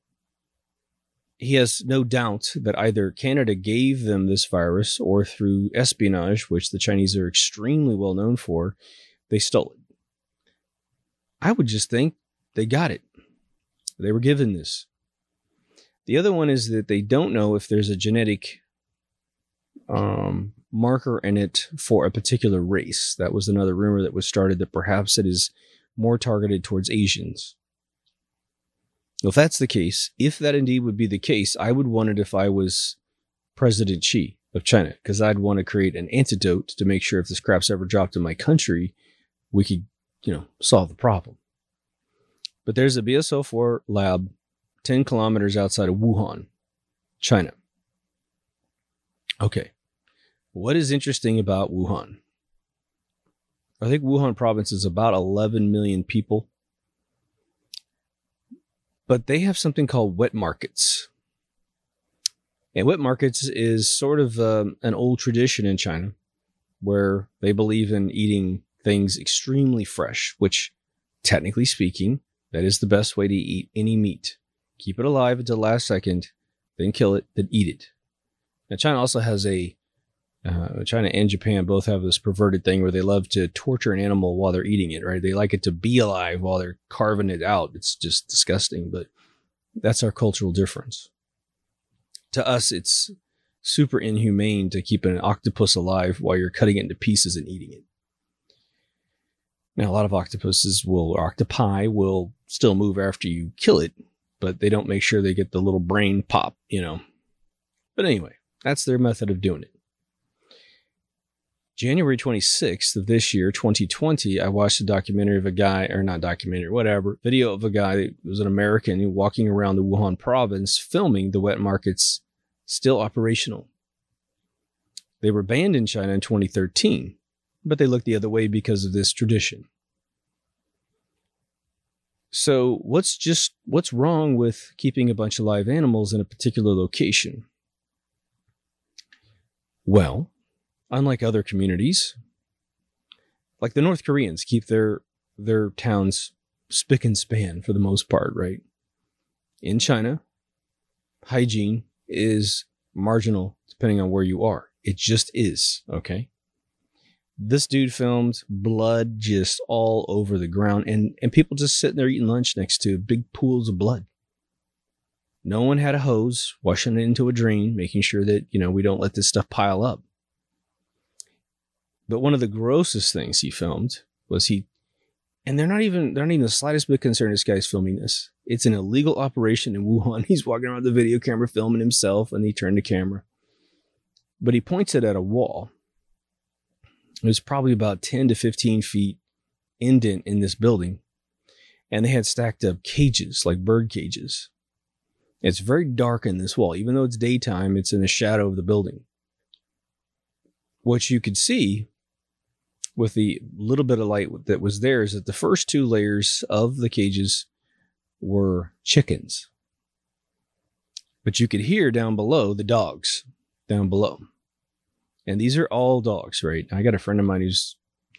he has no doubt that either Canada gave them this virus or through espionage, which the Chinese are extremely well known for, they stole it. I would just think they got it. They were given this. The other one is that they don't know if there's a genetic marker in it for a particular race. That was another rumor that was started, that perhaps it is more targeted towards Asians. If that's the case, if that indeed would be the case, I would want it if I was President Xi of China, because I'd want to create an antidote to make sure if this crap's ever dropped in my country, we could, solve the problem. But there's a BSL-4 lab 10 kilometers outside of Wuhan, China. Okay. What is interesting about Wuhan? I think Wuhan province is about 11 million people. But they have something called wet markets. And wet markets is sort of an old tradition in China where they believe in eating things extremely fresh, which, technically speaking, that is the best way to eat any meat. Keep it alive until the last second, then kill it, then eat it. Now, China also has China and Japan both have this perverted thing where they love to torture an animal while they're eating it, right? They like it to be alive while they're carving it out. It's just disgusting, but that's our cultural difference. To us, it's super inhumane to keep an octopus alive while you're cutting it into pieces and eating it. Now, a lot of octopi will still move after you kill it, but they don't make sure they get the little brain pop, But anyway, that's their method of doing it. January 26th of this year, 2020, I watched a documentary of a guy, or not documentary, whatever, video of a guy that was an American walking around the Wuhan province filming the wet markets still operational. They were banned in China in 2013, but they looked the other way because of this tradition. So what's wrong with keeping a bunch of live animals in a particular location? Well, unlike other communities, like the North Koreans keep their towns spick and span for the most part, right? In China, hygiene is marginal depending on where you are. It just is, okay? This dude filmed blood just all over the ground and people just sitting there eating lunch next to big pools of blood. No one had a hose, washing it into a drain, making sure that, we don't let this stuff pile up. But one of the grossest things he filmed was he And they're not even the slightest bit concerned this guy's filming this. It's an illegal operation in Wuhan. He's walking around with the video camera filming himself, and he turned the camera. But he points it at a wall. It was probably about 10 to 15 feet indent in this building. And they had stacked up cages, like bird cages. It's very dark in this wall. Even though it's daytime, it's in the shadow of the building. What you could see with the little bit of light that was there is that the first two layers of the cages were chickens. But you could hear down below the dogs down below. And these are all dogs, right? I got a friend of mine who's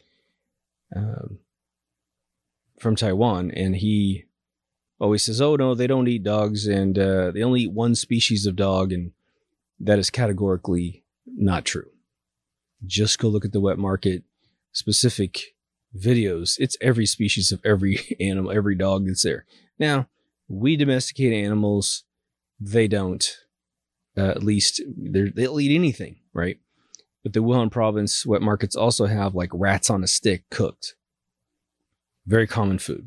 from Taiwan, and he always says, oh, no, they don't eat dogs, and they only eat one species of dog, and that is categorically not true. Just go look at the wet market specific videos. It's every species of every animal, every dog that's there. Now, we domesticate animals. They don't. At least they'll eat anything, right? But the Wuhan province wet markets also have like rats on a stick cooked. Very common food.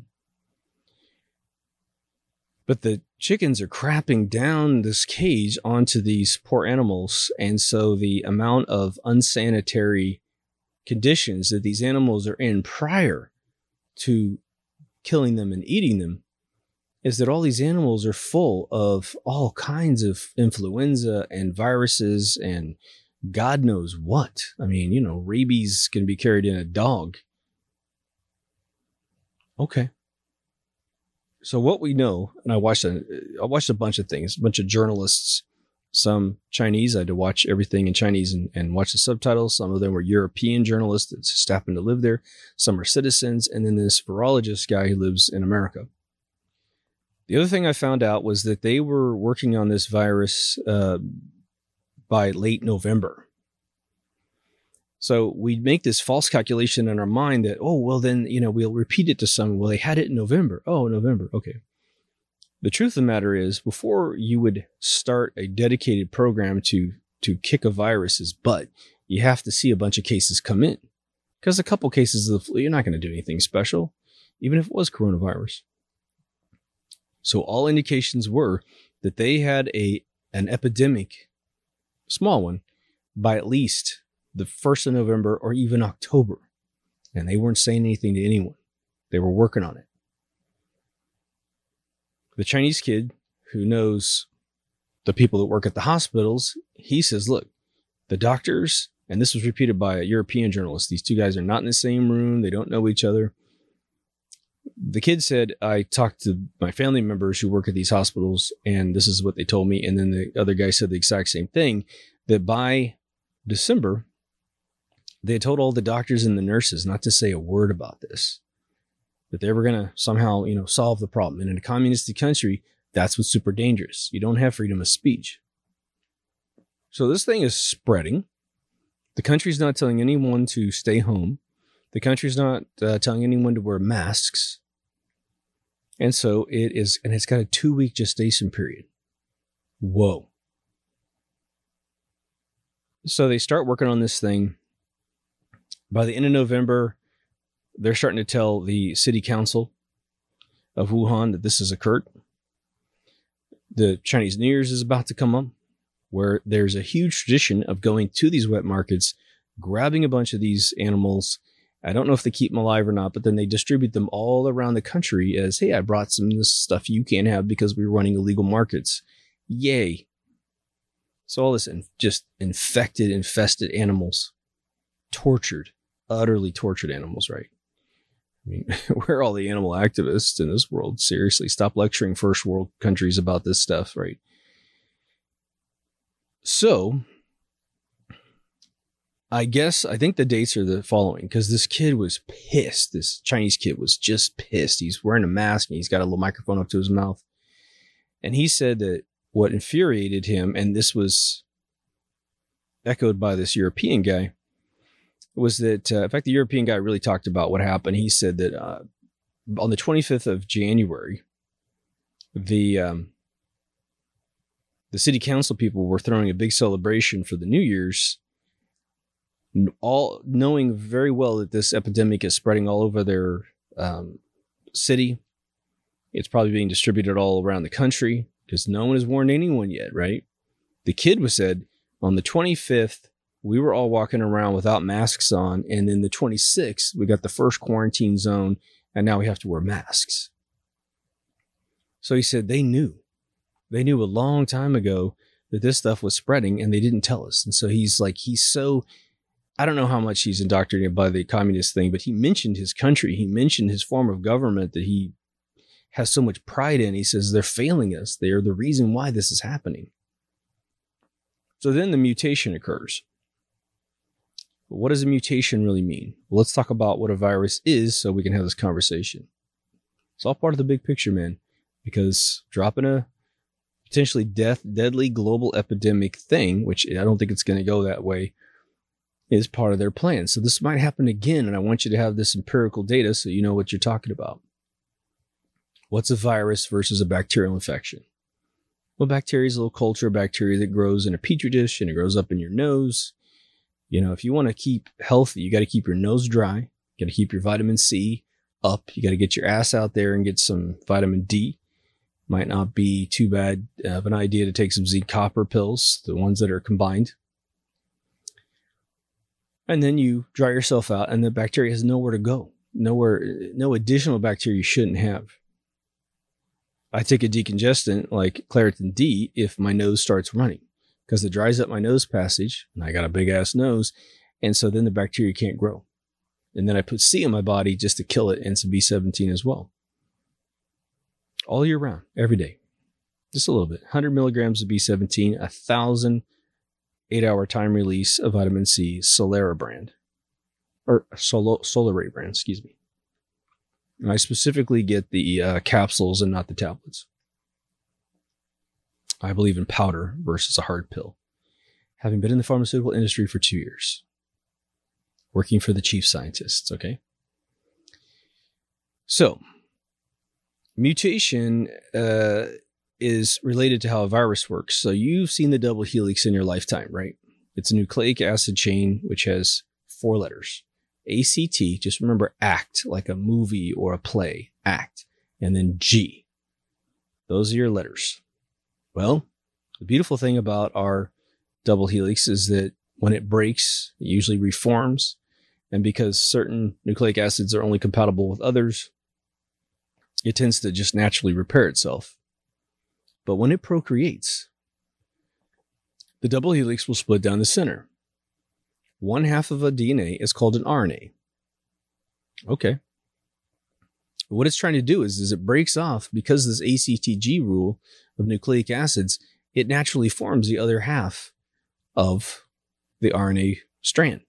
But the chickens are crapping down this cage onto these poor animals. And so the amount of unsanitary conditions that these animals are in prior to killing them and eating them is that all these animals are full of all kinds of influenza and viruses and God knows what. I mean, you know, rabies can be carried in a dog. Okay. So what we know, and I watched a bunch of things, a bunch of journalists, some Chinese. I had to watch everything in Chinese and watch the subtitles. Some of them were European journalists that just happened to live there. Some are citizens. And then this virologist guy who lives in America. The other thing I found out was that they were working on this virus by late November. So we'd make this false calculation in our mind that, oh, well, then, you know, we'll repeat it to someone. Well, they had it in November. Oh, November. Okay. The truth of the matter is, before you would start a dedicated program to kick a virus's butt, you have to see a bunch of cases come in. Because a couple cases of the flu, you're not going to do anything special, even if it was coronavirus. So all indications were that they had an epidemic, small one, by at least the 1st of November or even October. And they weren't saying anything to anyone. They were working on it. The Chinese kid who knows the people that work at the hospitals, he says, look, the doctors, and this was repeated by a European journalist, these two guys are not in the same room. They don't know each other. The kid said, I talked to my family members who work at these hospitals, and this is what they told me. And then the other guy said the exact same thing, that by December, they had told all the doctors and the nurses not to say a word about this, that they were going to somehow, you know, solve the problem. And in a communistic country, that's what's super dangerous. You don't have freedom of speech. So this thing is spreading. The country's not telling anyone to stay home. The country's not telling anyone to wear masks. And so it is, and it's got a 2-week gestation period. Whoa. So they start working on this thing. By the end of November, they're starting to tell the city council of Wuhan that this has occurred. The Chinese New Year's is about to come up, where there's a huge tradition of going to these wet markets, grabbing a bunch of these animals. I don't know if they keep them alive or not, but then they distribute them all around the country as, hey, I brought some of this stuff you can't have because we're running illegal markets. Yay. So all this just infested animals, tortured, utterly tortured animals, right? I mean, where are all the animal activists in this world? Seriously, stop lecturing first world countries about this stuff, right? So I think the dates are the following, because this kid was pissed. This Chinese kid was just pissed. He's wearing a mask and he's got a little microphone up to his mouth. And he said that what infuriated him, and this was echoed by this European guy, was that, in fact, the European guy really talked about what happened. He said that on the 25th of January, the city council people were throwing a big celebration for the New Year's, all knowing very well that this epidemic is spreading all over their city. It's probably being distributed all around the country because no one has warned anyone yet, right? The kid was said on the 25th, we were all walking around without masks on. And then the 26th, we got the first quarantine zone, and now we have to wear masks. So he said they knew. They knew a long time ago that this stuff was spreading, and they didn't tell us. And so he's so, I don't know how much he's indoctrinated by the communist thing, but he mentioned his country. He mentioned his form of government that he has so much pride in. He says they're failing us. They are the reason why this is happening. So then the mutation occurs. What does a mutation really mean? Well, let's talk about what a virus is so we can have this conversation. It's all part of the big picture, man, because dropping a potentially deadly global epidemic thing, which I don't think it's going to go that way, is part of their plan. So this might happen again, and I want you to have this empirical data so you know what you're talking about. What's a virus versus a bacterial infection? Well, bacteria is a little culture bacteria that grows in a petri dish, and it grows up in your nose. You know, if you want to keep healthy, you got to keep your nose dry. You got to keep your vitamin C up. You got to get your ass out there and get some vitamin D. Might not be too bad of an idea to take some zinc copper pills, the ones that are combined. And then you dry yourself out, and the bacteria has nowhere to go. No additional bacteria you shouldn't have. I take a decongestant like Claritin D if my nose starts running, because it dries up my nose passage, and I got a big ass nose, and so then the bacteria can't grow. And then I put C in my body just to kill it, and some B17 as well. All year round, every day. Just a little bit. 100 milligrams of B17, 1,000 8-hour time release of vitamin C, Solera brand. Or Solare brand, excuse me. And I specifically get the capsules and not the tablets. I believe in powder versus a hard pill. Having been in the pharmaceutical industry for 2 years. Working for the chief scientists, okay? So, mutation is related to how a virus works. So you've seen the double helix in your lifetime, right? It's a nucleic acid chain which has 4 letters. ACT, just remember ACT, like a movie or a play, ACT. And then G. Those are your letters. Well, the beautiful thing about our double helix is that when it breaks, it usually reforms. And because certain nucleic acids are only compatible with others, it tends to just naturally repair itself. But when it procreates, the double helix will split down the center. One half of a DNA is called an RNA. Okay. What it's trying to do is it breaks off, because this ACTG rule of nucleic acids, it naturally forms the other half of the RNA strand.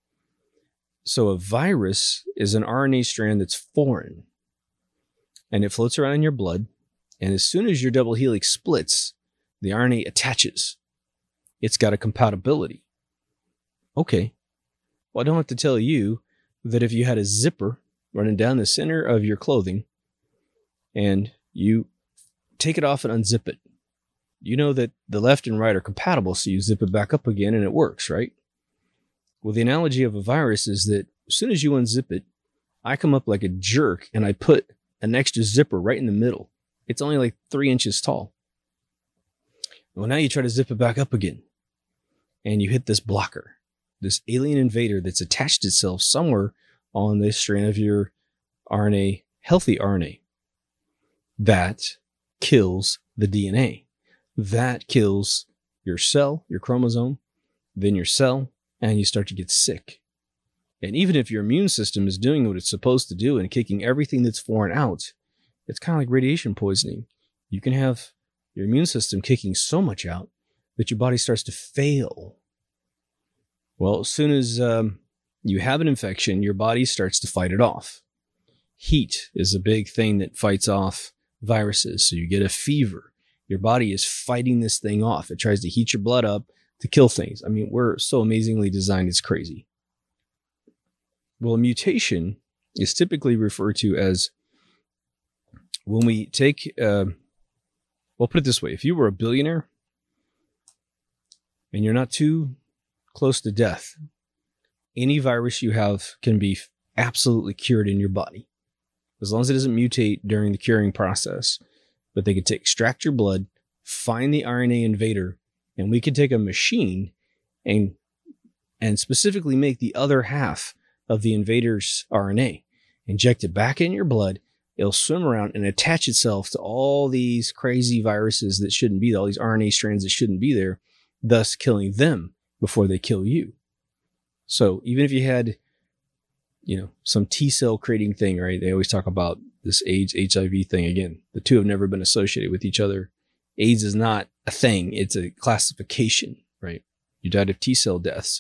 So a virus is an RNA strand that's foreign, and it floats around in your blood. And as soon as your double helix splits, the RNA attaches. It's got a compatibility. Okay. Well, I don't have to tell you that if you had a zipper running down the center of your clothing and you take it off and unzip it, you know that the left and right are compatible, so you zip it back up again and it works, right? Well, the analogy of a virus is that as soon as you unzip it, I come up like a jerk and I put an extra zipper right in the middle. It's only like 3 inches tall. Well, now you try to zip it back up again and you hit this blocker, this alien invader that's attached itself somewhere on this strand of your RNA, healthy RNA. That kills the DNA. That kills your cell, your chromosome, then your cell, and you start to get sick. And even if your immune system is doing what it's supposed to do and kicking everything that's foreign out, it's kind of like radiation poisoning. You can have your immune system kicking so much out that your body starts to fail. Well, as soon as you have an infection, your body starts to fight it off. Heat is a big thing that fights off viruses. So you get a fever. Your body is fighting this thing off. It tries to heat your blood up to kill things. I mean, we're so amazingly designed, it's crazy. Well, a mutation is typically referred to as when we take, well, put it this way. If you were a billionaire and you're not too close to death, any virus you have can be absolutely cured in your body. as long as it doesn't mutate during the curing process. But they could extract your blood, find the RNA invader, and we could take a machine and specifically make the other half of the invader's RNA, inject it back in your blood. It'll swim around and attach itself to all these crazy viruses that shouldn't be there, all these RNA strands that shouldn't be there, thus killing them before they kill you. So even if you had, some T cell creating thing, right? They always talk about this AIDS, HIV thing. Again, the two have never been associated with each other. AIDS is not a thing. It's a classification, right? You died of T cell deaths.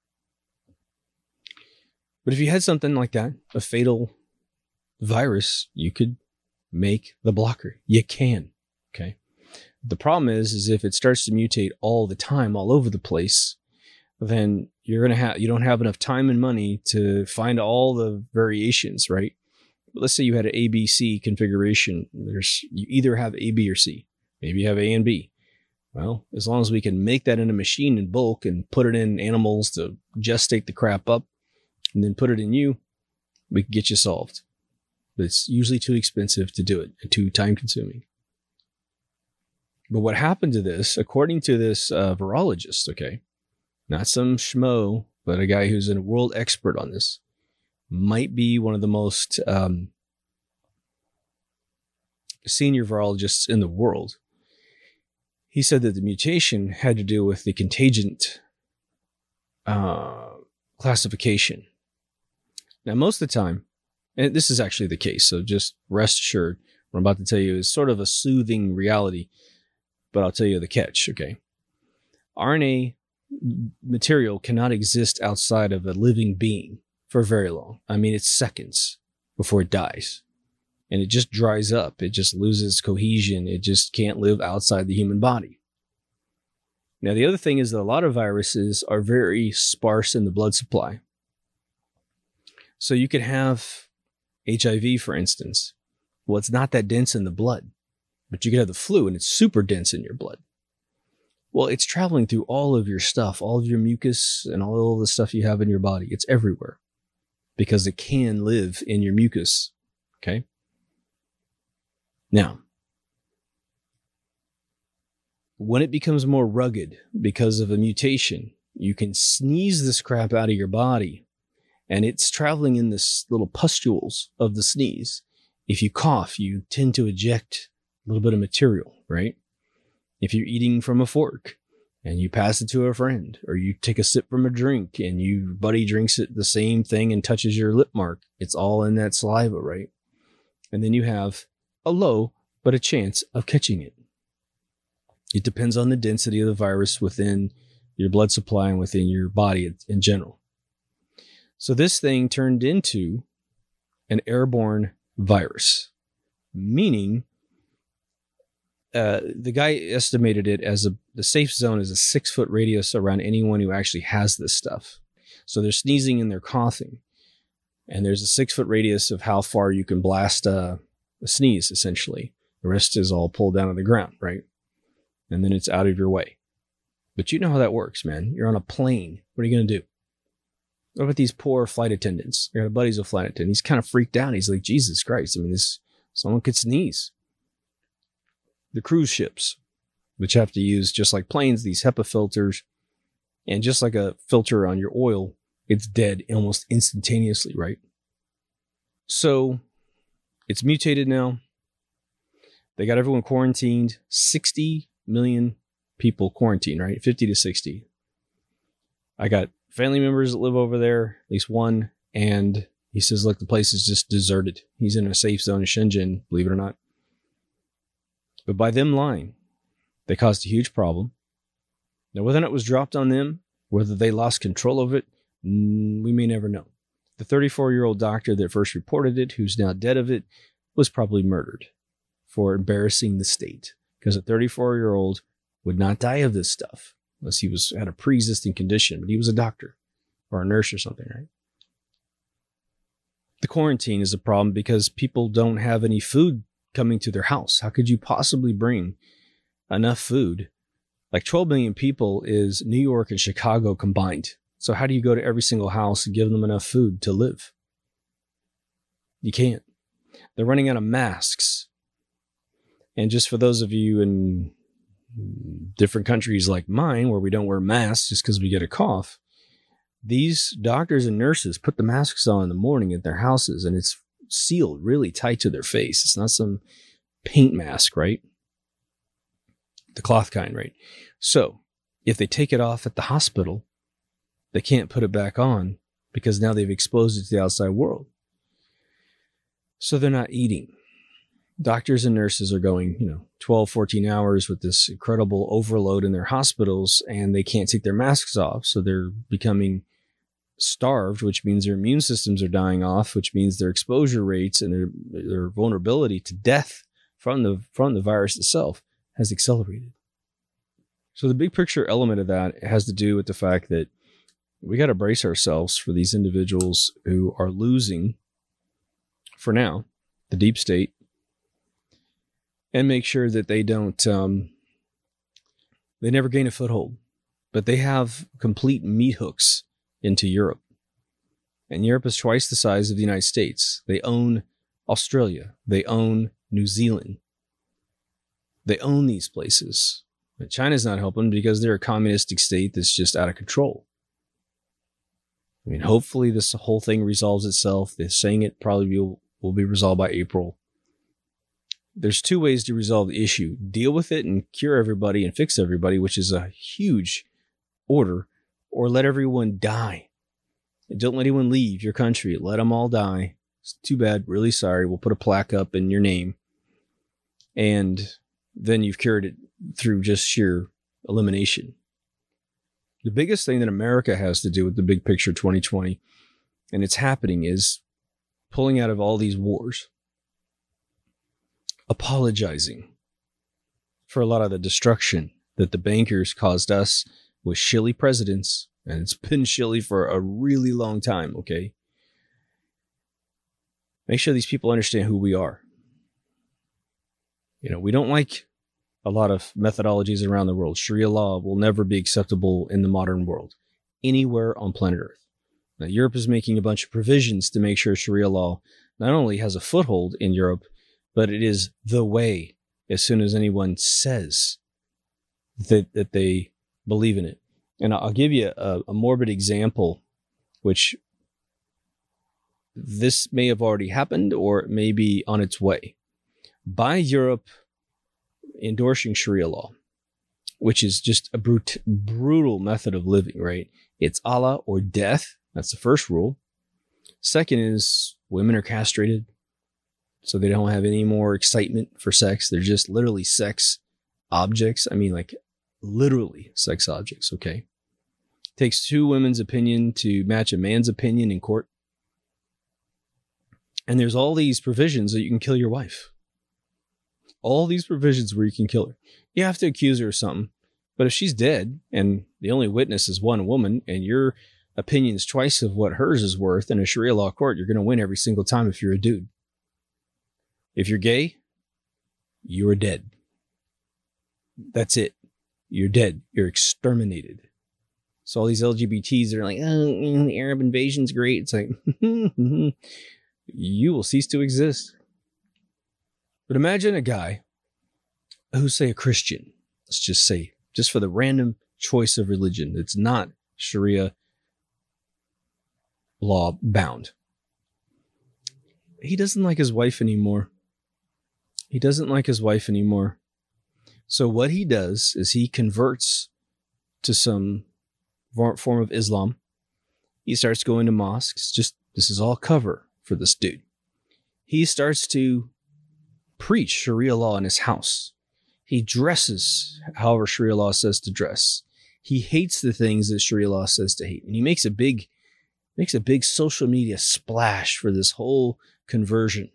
But if you had something like that, a fatal virus, you could make the blocker. You can. Okay. The problem is if it starts to mutate all the time, all over the place, then you don't have enough time and money to find all the variations, right? But let's say you had an ABC configuration. You either have A, B, or C. Maybe you have A and B. Well, as long as we can make that in a machine in bulk and put it in animals to gestate the crap up and then put it in you, we can get you solved. But it's usually too expensive to do it and too time consuming. But what happened to this, according to this virologist, okay, not some schmo, but a guy who's a world expert on this, might be one of the most senior virologists in the world. He said that the mutation had to do with the contagion classification. Now, most of the time, and this is actually the case, so just rest assured, what I'm about to tell you is sort of a soothing reality, but I'll tell you the catch, okay? RNA material cannot exist outside of a living being for very long. I mean, it's seconds before it dies. And it just dries up. It just loses cohesion. It just can't live outside the human body. Now, the other thing is that a lot of viruses are very sparse in the blood supply. So you could have HIV, for instance. Well, it's not that dense in the blood, but you could have the flu and it's super dense in your blood. Well, it's traveling through all of your stuff, all of your mucus and all of the stuff you have in your body. It's everywhere because it can live in your mucus. Okay. Now, when it becomes more rugged because of a mutation, you can sneeze this crap out of your body and it's traveling in this little pustules of the sneeze. If you cough, you tend to eject a little bit of material, right? If you're eating from a fork and you pass it to a friend, or you take a sip from a drink and your buddy drinks it the same thing and touches your lip mark, it's all in that saliva, right? And then you have a low, but a chance of catching it. It depends on the density of the virus within your blood supply and within your body in general. So this thing turned into an airborne virus, meaning the guy estimated it as the safe zone is a 6-foot radius around anyone who actually has this stuff. So they're sneezing and they're coughing. And there's a 6-foot radius of how far you can blast a sneeze, essentially. The rest is all pulled down to the ground, right? And then it's out of your way. But you know how that works, man. You're on a plane. What are you going to do? What about these poor flight attendants? I got a buddy's a flight attendant. He's kind of freaked out. He's like, Jesus Christ. I mean, someone could sneeze. The cruise ships, which have to use, just like planes, these HEPA filters. And just like a filter on your oil, it's dead almost instantaneously, right? So it's mutated now. They got everyone quarantined. 60 million people quarantined, right? 50 to 60. I got family members that live over there, at least one. And he says, look, the place is just deserted. He's in a safe zone in Shenzhen, believe it or not. But by them lying, they caused a huge problem. Now, whether or not it was dropped on them, whether they lost control of it, we may never know. The 34-year-old doctor that first reported it, who's now dead of it, was probably murdered for embarrassing the state. Because a 34-year-old would not die of this stuff unless he had a pre-existing condition, but he was a doctor or a nurse or something, right? The quarantine is a problem because people don't have any food coming to their house. How could you possibly bring enough food? Like 12 million people is New York and Chicago combined. So how do you go to every single house and give them enough food to live? You can't. They're running out of masks. And just for those of you in different countries like mine, where we don't wear masks just because we get a cough, these doctors and nurses put the masks on in the morning at their houses, and it's sealed really tight to their face. It's not some paint mask, right? The cloth kind, right? So if they take it off at the hospital, they can't put it back on because now they've exposed it to the outside world. So they're not eating. Doctors and nurses are going, 12, 14 hours with this incredible overload in their hospitals, and they can't take their masks off. So they're becoming starved, which means their immune systems are dying off, which means their exposure rates and their vulnerability to death from the virus itself has accelerated. So the big picture element of that has to do with the fact that we got to brace ourselves for these individuals who are losing, for now, the deep state, and make sure that they don't, they never gain a foothold. But they have complete meat hooks into Europe. And Europe is twice the size of the United States. They own Australia. They own New Zealand. They own these places. But China's not helping because they're a communistic state that's just out of control. I mean, hopefully this whole thing resolves itself. They're saying it probably will be resolved by April. There's two ways to resolve the issue. Deal with it and cure everybody and fix everybody, which is a huge order, or let everyone die. Don't let anyone leave your country. Let them all die. It's too bad. Really sorry. We'll put a plaque up in your name. And then you've cured it through just sheer elimination. The biggest thing that America has to do with the big picture 2020, and it's happening, is pulling out of all these wars. Apologizing for a lot of the destruction that the bankers caused us with shilly presidents, and it's been shilly for a really long time, okay? Make sure these people understand who we are. We don't like a lot of methodologies around the world. Sharia law will never be acceptable in the modern world, anywhere on planet Earth. Now, Europe is making a bunch of provisions to make sure Sharia law not only has a foothold in Europe, but it is the way as soon as anyone says that they believe in it. And I'll give you a morbid example, which this may have already happened or it may be on its way. By Europe endorsing Sharia law, which is just a brutal method of living, right? It's Allah or death. That's the first rule. Second is women are castrated, so they don't have any more excitement for sex. They're just literally sex objects. I mean, like literally sex objects, okay? Takes two women's opinion to match a man's opinion in court. And there's all these provisions that you can kill your wife. All these provisions where you can kill her. You have to accuse her of something. But if she's dead and the only witness is one woman and your opinion is twice of what hers is worth in a Sharia law court, you're going to win every single time if you're a dude. If you're gay, you are dead. That's it. You're dead. You're exterminated. So all these LGBTs are like, oh, the Arab invasion's great. It's like, you will cease to exist. But imagine a guy who's, say, a Christian. Let's just say, just for the random choice of religion. It's not Sharia law bound. He doesn't like his wife anymore. He doesn't like his wife anymore. So what he does is he converts to some form of Islam. He starts going to mosques. This is all cover for this dude. He starts to preach Sharia law in his house. He dresses however Sharia law says to dress. He hates the things that Sharia law says to hate. And he makes a big social media splash for this whole conversion.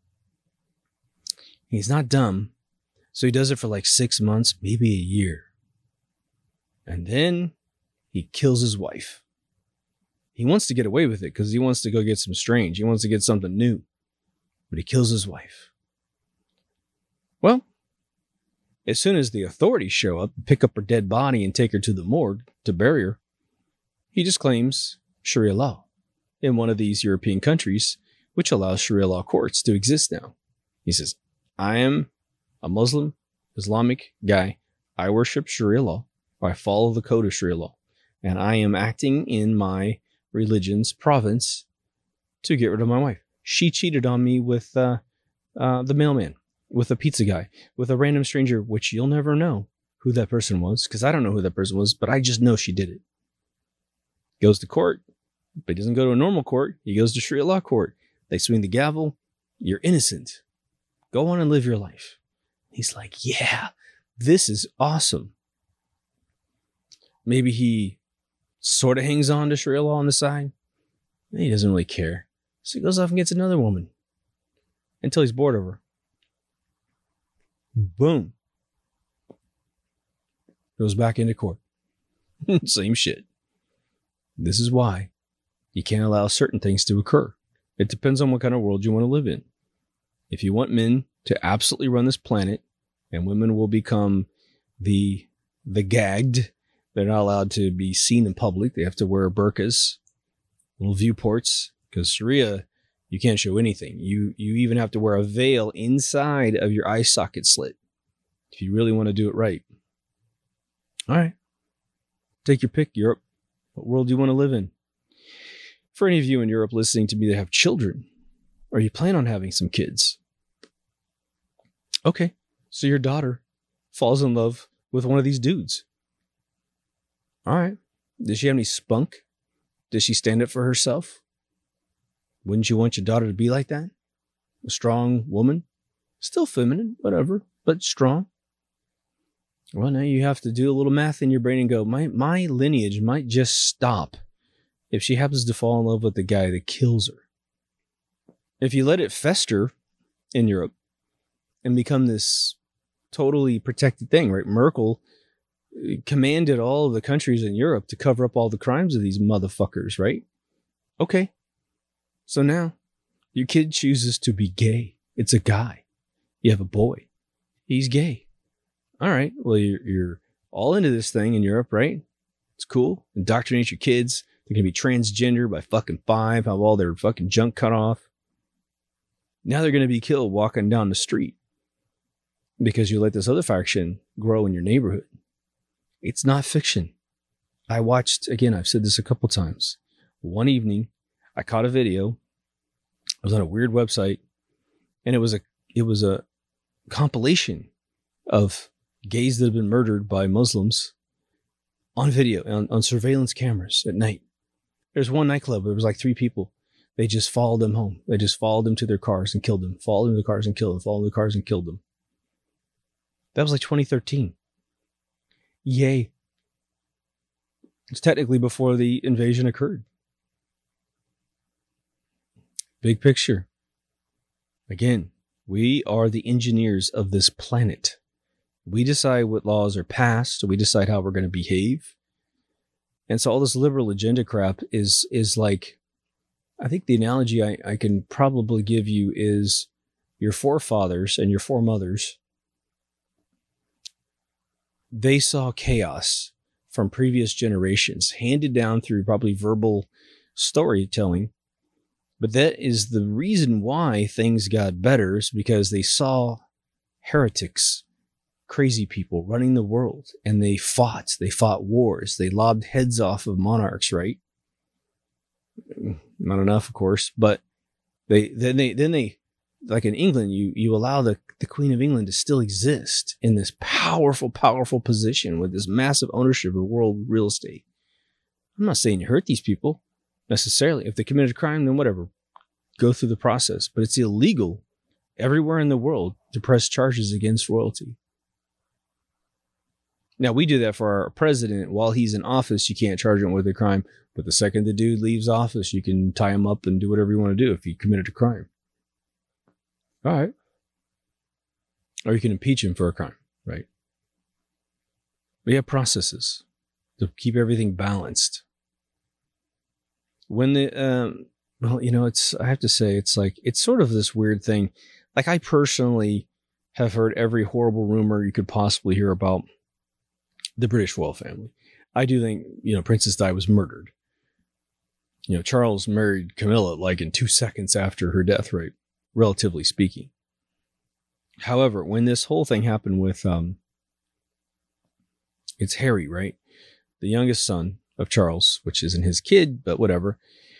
He's not dumb. So he does it for like 6 months, maybe a year. And then he kills his wife. He wants to get away with it because he wants to go get some strange. He wants to get something new. But he kills his wife. Well, as soon as the authorities show up, pick up her dead body and take her to the morgue to bury her, he just claims Sharia law in one of these European countries which allows Sharia law courts to exist now. He says, I am a Muslim, Islamic guy. I worship Sharia law, or I follow the code of Sharia law, and I am acting in my religion's province to get rid of my wife. She cheated on me with the mailman, with a pizza guy, with a random stranger, which you'll never know who that person was, because I don't know who that person was, but I just know she did it. Goes to court, but he doesn't go to a normal court. He goes to Sharia law court. They swing the gavel. You're innocent. Go on and live your life. He's like, yeah, this is awesome. Maybe he sort of hangs on to Sharia law on the side. He doesn't really care. So he goes off and gets another woman until he's bored of her. Boom. Goes back into court. Same shit. This is why you can't allow certain things to occur. It depends on what kind of world you want to live in. If you want men to absolutely run this planet, and women will become the gagged, they're not allowed to be seen in public. They have to wear burqas, little viewports, because Sharia, you can't show anything. You even have to wear a veil inside of your eye socket slit if you really want to do it right. All right. Take your pick, Europe. What world do you want to live in? For any of you in Europe listening to me that have children, or you plan on having some kids, okay, so your daughter falls in love with one of these dudes. All right. Does she have any spunk? Does she stand up for herself? Wouldn't you want your daughter to be like that? A strong woman? Still feminine, whatever, but strong. Well, now you have to do a little math in your brain and go, my lineage might just stop if she happens to fall in love with the guy that kills her. If you let it fester in Europe and become this totally protected thing, right? Merkel commanded all of the countries in Europe to cover up all the crimes of these motherfuckers, right? Okay. So now your kid chooses to be gay. It's a guy. You have a boy. He's gay. All right. Well, you're all into this thing in Europe, right? It's cool. Indoctrinate your kids. They're going to be transgender by fucking 5, have all their fucking junk cut off. Now they're going to be killed walking down the street because you let this other faction grow in your neighborhood. It's not fiction. I watched, again, I've said this a couple times. One evening, I caught a video. I was on a weird website, and it was a compilation of gays that have been murdered by Muslims on video, on surveillance cameras at night. There's one nightclub. There was like 3 people. They just followed them home. They just followed them to their cars and killed them. Followed them to the cars and killed them. Followed them to the cars and killed them. That was like 2013. Yay. It's technically before the invasion occurred. Big picture. Again, we are the engineers of this planet. We decide what laws are passed. So we decide how we're going to behave. And so all this liberal agenda crap is like, I think the analogy I can probably give you is your forefathers and your foremothers. They saw chaos from previous generations, handed down through probably verbal storytelling. But that is the reason why things got better, is because they saw heretics, crazy people running the world, and they fought wars. They lobbed heads off of monarchs, right? Not enough, of course, but they like in England, you allow the Queen of England to still exist in this powerful position with this massive ownership of world real estate. I'm not saying you hurt these people necessarily. If they committed a crime, then whatever, go through the process. But it's illegal everywhere in the world to press charges against royalty. Now, we do that for our president. While he's in office, you can't charge him with a crime. But the second the dude leaves office, you can tie him up and do whatever you want to do if he committed a crime. All right. Or you can impeach him for a crime, right? We have processes to keep everything balanced. When I have to say, it's sort of this weird thing. Like, I personally have heard every horrible rumor you could possibly hear about the British royal family. I do think, Princess Di was murdered. Charles married Camilla like in 2 seconds after her death, right? Relatively speaking. However, when this whole thing happened with, it's Harry, right? The youngest son of Charles, which isn't his kid, but whatever.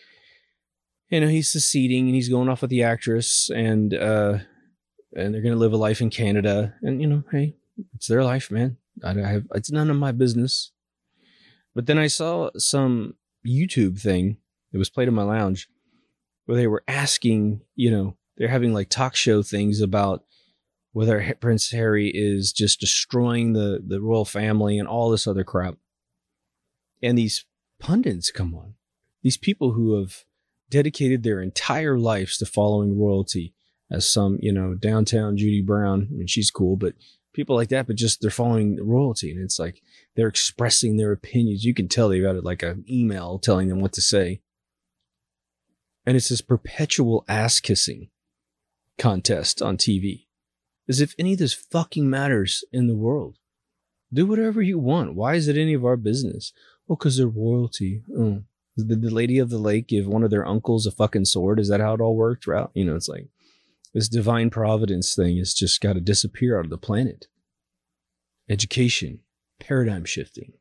He's seceding and he's going off with the actress, and they're going to live a life in Canada. And, hey, it's their life, man. It's none of my business. But then I saw some YouTube thing that was played in my lounge where they were asking, they're having like talk show things about whether Prince Harry is just destroying the royal family and all this other crap. And these pundits, come on, these people who have dedicated their entire lives to following royalty, as some, downtown Judy Brown, I mean, she's cool, but people like that, but just they're following royalty. And it's like they're expressing their opinions. You can tell they've got like an email telling them what to say. And it's this perpetual ass kissing contest on TV. As if any of this fucking matters in the world. Do whatever you want. Why is it any of our business? Well, because they're royalty. Oh. Did the Lady of the Lake give one of their uncles a fucking sword? Is that how it all worked? It's like this divine providence thing has just got to disappear out of the planet. Education, paradigm shifting.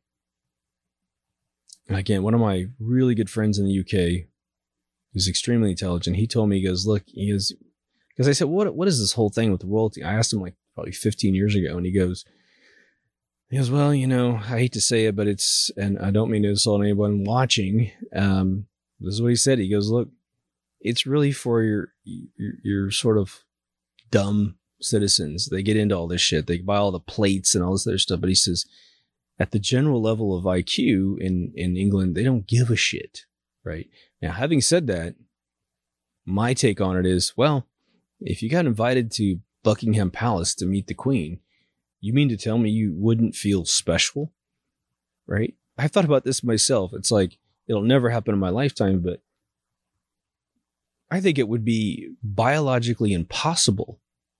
And again, one of my really good friends in the UK who's extremely intelligent, he told me, he goes, because I said, what is this whole thing with royalty? I asked him like probably 15 years ago, and he goes, well, I hate to say it, but and I don't mean to insult anyone watching. This is what he said. He goes, look, it's really for your sort of dumb citizens. They get into all this shit. They buy all the plates and all this other stuff. But he says, at the general level of IQ in England, they don't give a shit, right? Now, having said that, my take on it is, well, if you got invited to Buckingham Palace to meet the Queen, you mean to tell me you wouldn't feel special? Right? I've thought about this myself. It's like, it'll never happen in my lifetime, but I think it would be biologically impossible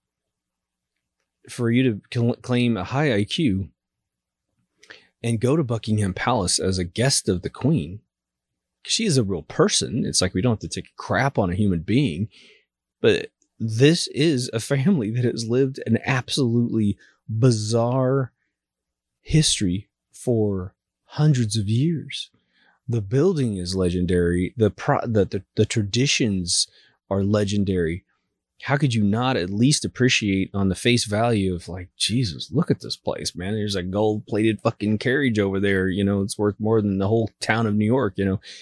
for you to claim a high IQ and go to Buckingham Palace as a guest of the Queen. She is a real person. It's like we don't have to take a crap on a human being, but this is a family that has lived an absolutely bizarre history for hundreds of years. The building is legendary. The traditions are legendary. How could you not at least appreciate on the face value of like, Jesus, look at this place, man. There's a gold plated fucking carriage over there. It's worth more than the whole town of New York.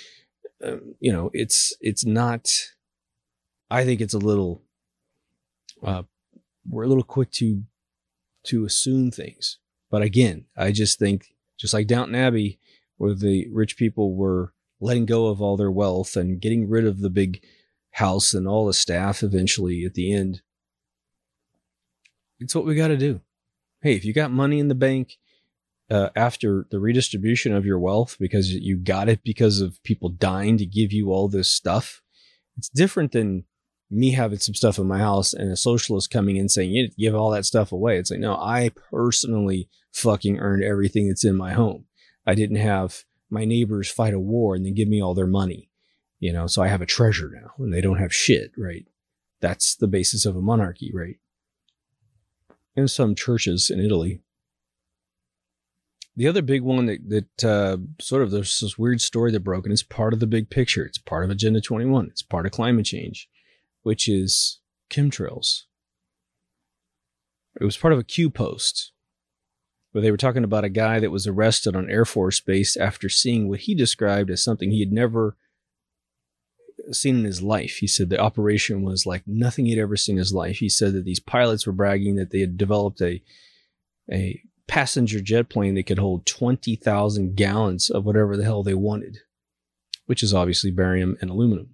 It's not, I think it's a little, we're a little quick to assume things. But again, I just think, just like Downton Abbey, where the rich people were letting go of all their wealth and getting rid of the big house and all the staff eventually at the end, it's what we got to do. Hey, if you got money in the bank after the redistribution of your wealth because you got it because of people dying to give you all this stuff, it's different than me having some stuff in my house and a socialist coming in saying, you give all that stuff away. It's like, no, I personally fucking earned everything that's in my home. I didn't have my neighbors fight a war and then give me all their money, so I have a treasure now and they don't have shit, right? That's the basis of a monarchy, right? In some churches in Italy. The other big one that sort of, there's this weird story that broke, and it's part of the big picture. It's part of Agenda 21. It's part of climate change, which is chemtrails. It was part of a Q post where they were talking about a guy that was arrested on Air Force Base after seeing what he described as something he had never seen in his life. He said the operation was like nothing he'd ever seen in his life. He said that these pilots were bragging that they had developed a passenger jet plane that could hold 20,000 gallons of whatever the hell they wanted, which is obviously barium and aluminum.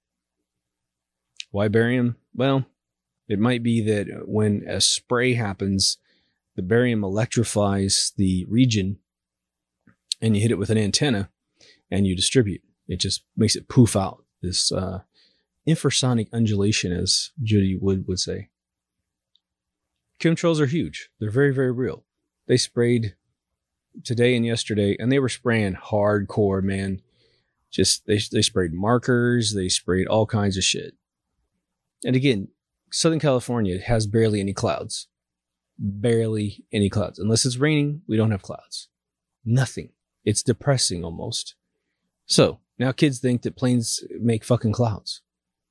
Why barium? Well, it might be that when a spray happens, the barium electrifies the region and you hit it with an antenna and you distribute. It just makes it poof out. This infrasonic undulation, as Judy Wood would say. Chemtrails are huge. They're very, very real. They sprayed today and yesterday, and they were spraying hardcore, man. Just they sprayed markers, they sprayed all kinds of shit. And again, Southern California has barely any clouds. Barely any clouds. Unless it's raining, we don't have clouds. Nothing. It's depressing almost. So now kids think that planes make fucking clouds.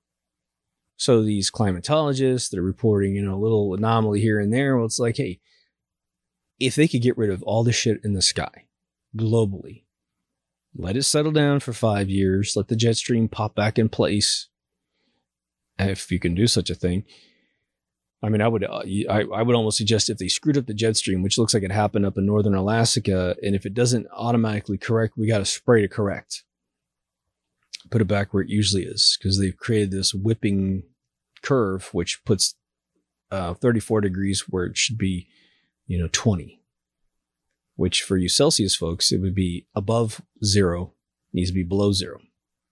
So these climatologists, they're reporting, a little anomaly here and there. Well, it's like, hey, if they could get rid of all the shit in the sky globally, let it settle down for 5 years, let the jet stream pop back in place, if you can do such a thing. I mean, I would almost suggest if they screwed up the jet stream, which looks like it happened up in northern Alaska, and if it doesn't automatically correct, we got to spray to correct. Put it back where it usually is, because they've created this whipping curve, which puts 34 degrees where it should be, 20. Which for you Celsius folks, it would be above zero, needs to be below zero.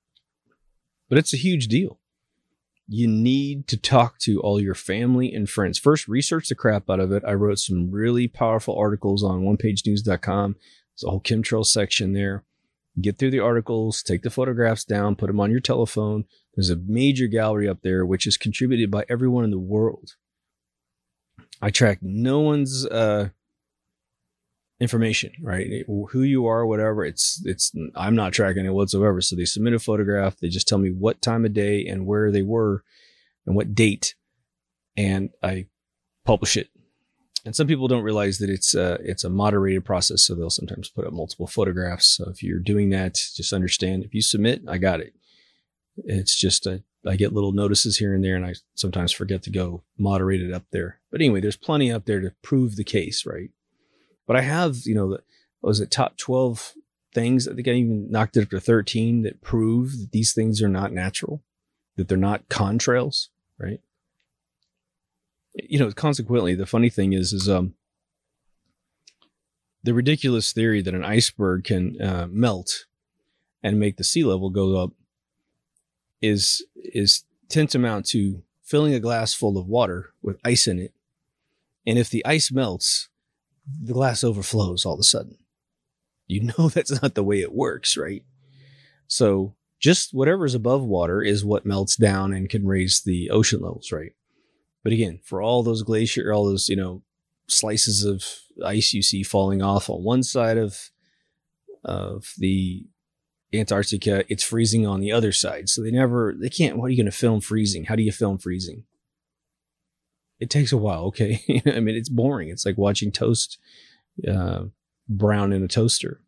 But it's a huge deal. You need to talk to all your family and friends. First, research the crap out of it. I wrote some really powerful articles on onepagenews.com. There's a whole chemtrail section there. Get through the articles, take the photographs down, put them on your telephone. There's a major gallery up there, which is contributed by everyone in the world. I track no one's information, right? Who you are, whatever. I'm not tracking it whatsoever. So they submit a photograph. They just tell me what time of day and where they were and what date, and I publish it. And some people don't realize that it's a moderated process. So they'll sometimes put up multiple photographs. So if you're doing that, just understand, if you submit, I got it. It's just I get little notices here and there, and I sometimes forget to go moderate it up there. But anyway, there's plenty up there to prove the case, right? But I have, top 12 things. I think I even knocked it up to 13 that prove that these things are not natural, that they're not contrails, right? Consequently, the funny thing is the ridiculous theory that an iceberg can melt and make the sea level go up is tantamount to filling a glass full of water with ice in it. And if the ice melts, the glass overflows all of a sudden. That's not the way it works, right? So just whatever's above water is what melts down and can raise the ocean levels, right? But again, for all those all those, slices of ice you see falling off on one side of the Antarctica, it's freezing on the other side. So they can't, what are you going to film freezing? How do you film freezing? It takes a while. Okay. I mean, it's boring. It's like watching toast brown in a toaster.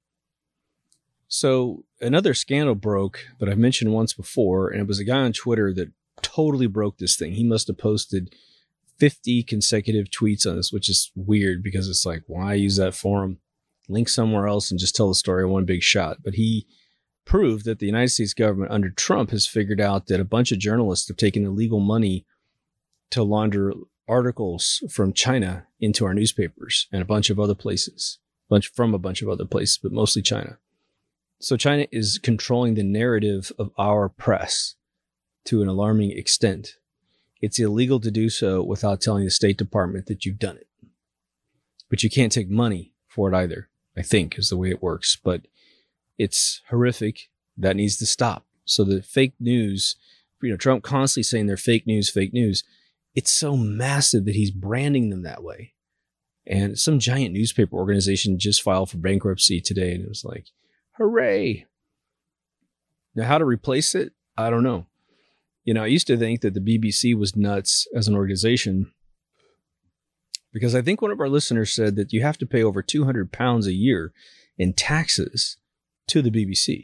So another scandal broke that I've mentioned once before, and it was a guy on Twitter that totally broke this thing. He must have posted 50 consecutive tweets on this, which is weird because it's like, why use that forum? Link somewhere else and just tell the story in one big shot. But he proved that the United States government under Trump has figured out that a bunch of journalists have taken illegal money to launder articles from China into our newspapers and a bunch of other places, but mostly China. So China is controlling the narrative of our press to an alarming extent. It's illegal to do so without telling the State Department that you've done it. But you can't take money for it either, I think, is the way it works. But it's horrific. That needs to stop. So the fake news, Trump constantly saying they're fake news. It's so massive that he's branding them that way. And some giant newspaper organization just filed for bankruptcy today. And it was like, hooray. Now, how to replace it? I don't know. I used to think that the BBC was nuts as an organization because I think one of our listeners said that you have to pay over £200 a year in taxes to the BBC.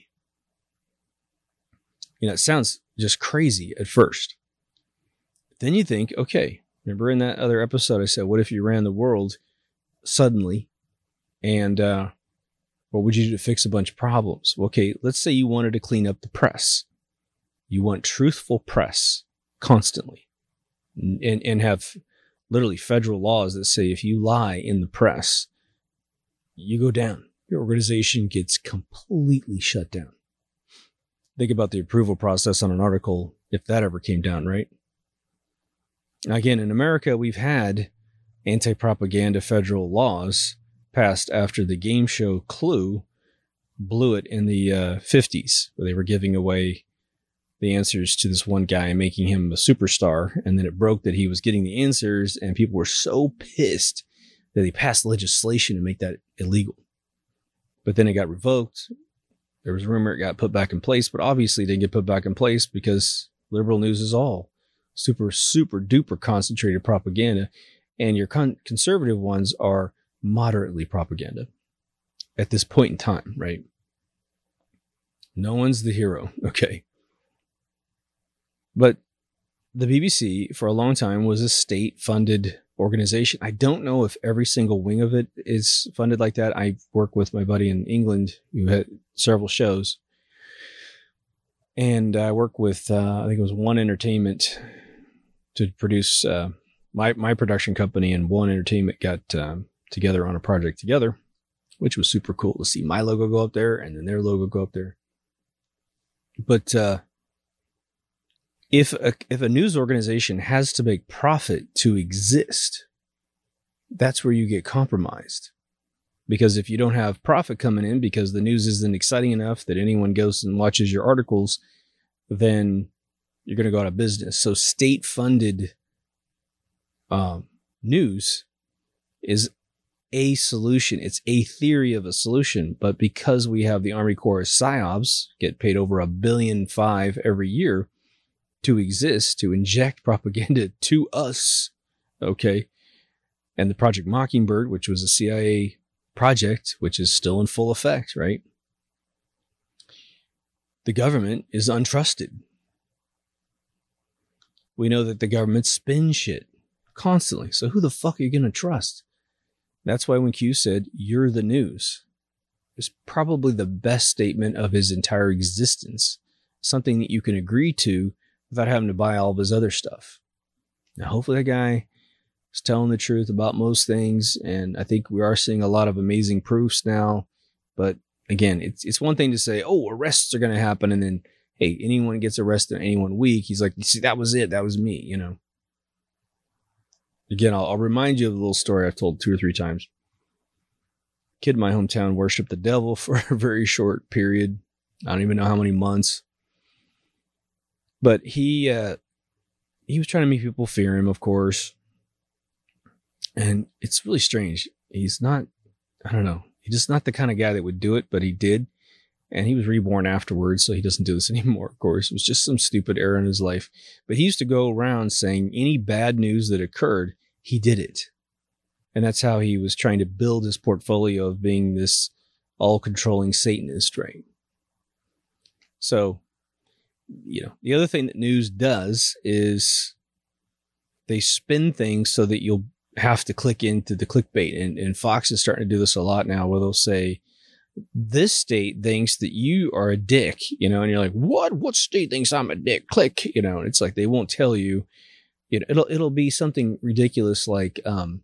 It sounds just crazy at first. Then you think, okay, remember in that other episode I said, what if you ran the world suddenly and what would you do to fix a bunch of problems? Okay, let's say you wanted to clean up the press. You want truthful press constantly and have literally federal laws that say if you lie in the press, you go down. Your organization gets completely shut down. Think about the approval process on an article if that ever came down, right? Again, in America, we've had anti-propaganda federal laws passed after the game show Clue blew it in the 50s, where they were giving away the answers to this one guy and making him a superstar. And then it broke that he was getting the answers, and people were so pissed that they passed legislation to make that illegal. But then it got revoked. There was a rumor it got put back in place, but obviously it didn't get put back in place because liberal news is all super, super duper concentrated propaganda. And your conservative ones are moderately propaganda at this point in time, right? No one's the hero. Okay. But the BBC for a long time was a state-funded organization. I don't know if every single wing of it is funded like that. I work with my buddy in England who had several shows. And I work with, I think it was One Entertainment to produce my production company, and One Entertainment got together on a project together, which was super cool to see my logo go up there and then their logo go up there. But if a news organization has to make profit to exist, that's where you get compromised. Because if you don't have profit coming in because the news isn't exciting enough that anyone goes and watches your articles, then you're going to go out of business. So state-funded news is a solution. It's a theory of a solution. But because we have the Army Corps PSYOPs, get paid over $1.5 billion every year to exist, to inject propaganda to us, okay? And the Project Mockingbird, which was a CIA project, which is still in full effect, right? The government is untrusted. We know that the government spins shit constantly. So who the fuck are you going to trust? That's why when Q said, "You're the news," it's probably the best statement of his entire existence. Something that you can agree to without having to buy all of his other stuff. Now, hopefully that guy is telling the truth about most things. And I think we are seeing a lot of amazing proofs now. But again, it's one thing to say, oh, arrests are going to happen. And then, hey, anyone gets arrested any 1 week, he's like, you see, that was it. That was me, you know. Again, I'll remind you of a little story I've told 2 or 3 times. Kid in my hometown worshiped the devil for a very short period. I don't even know how many months. But he was trying to make people fear him, of course. And it's really strange. He's not, I don't know. He's just not the kind of guy that would do it, but he did. And he was reborn afterwards, so he doesn't do this anymore, of course. It was just some stupid error in his life. But he used to go around saying any bad news that occurred, he did it. And that's how he was trying to build his portfolio of being this all-controlling Satanist, right? So, you know, the other thing that news does is they spin things so that you'll have to click into the clickbait. And Fox is starting to do this a lot now, where they'll say, this state thinks that you are a dick, you know, and you're like, what state thinks I'm a dick? Click, you know, and it's like, they won't tell you, you know, it'll be something ridiculous. Like,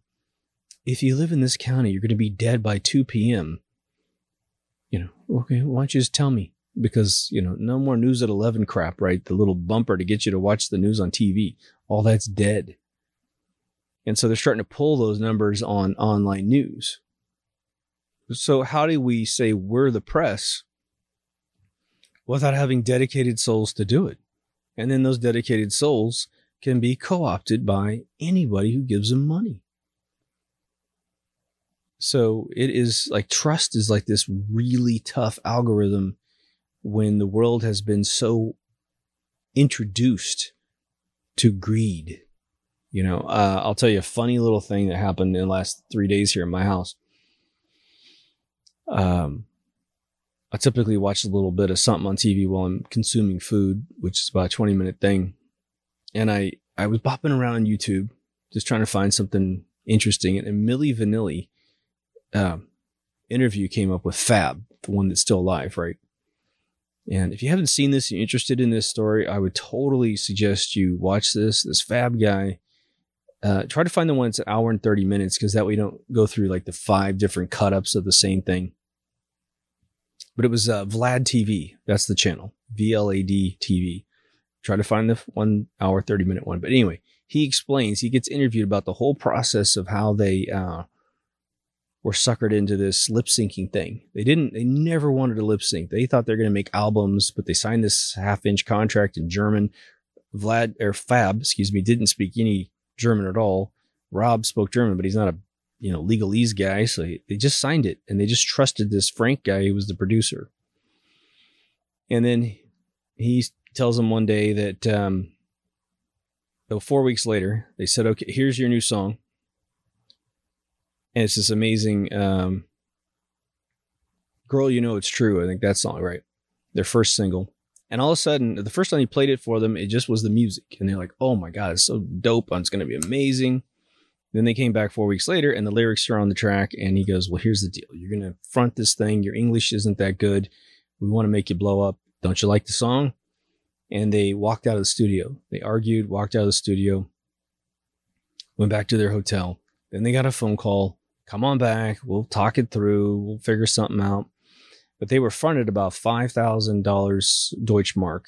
if you live in this county, you're going to be dead by 2 p.m. You know, okay, why don't you just tell me? Because, you know, no more news at 11 crap, right? The little bumper to get you to watch the news on TV. All that's dead. And so they're starting to pull those numbers on online news. So how do we say we're the press without having dedicated souls to do it? And then those dedicated souls can be co-opted by anybody who gives them money. So it is like, trust is like this really tough algorithm when the world has been so introduced to greed. You know, I'll tell you a funny little thing that happened in the last 3 days here in my house. I typically watch a little bit of something on TV while I'm consuming food, which is about a 20-minute thing. And I was bopping around on YouTube, just trying to find something interesting. And Milli Vanilli interview came up with Fab, the one that's still alive, right? And if you haven't seen this, you're interested in this story, I would totally suggest you watch this Fab guy. Try to find the one that's an hour and 30 minutes, because that way you don't go through like the 5 different cut-ups of the same thing. But it was Vlad TV. That's the channel. VLAD TV. Try to find the 1 hour, 30 minute one. But anyway, he gets interviewed about the whole process of how they were suckered into this lip syncing thing. They never wanted to lip sync. They thought they're going to make albums, but they signed this half-inch contract in German. Fab, didn't speak any German at all. Rob spoke German, but he's not a, legalese guy. So they just signed it, and they just trusted this Frank guy who was the producer. And then he tells them one day that, 4 weeks later, they said, okay, here's your new song. And it's this amazing, Girl, You Know It's True. I think that song, right? Their first single. And all of a sudden, the first time he played it for them, it just was the music. And they're like, oh my God, it's so dope. It's going to be amazing. Then they came back 4 weeks later and the lyrics are on the track. And he goes, well, here's the deal. You're going to front this thing. Your English isn't that good. We want to make you blow up. Don't you like the song? And they walked out of the studio. They argued, walked out of the studio, went back to their hotel. Then they got a phone call. Come on back. We'll talk it through. We'll figure something out. But they were fronted about $5,000 Deutschmark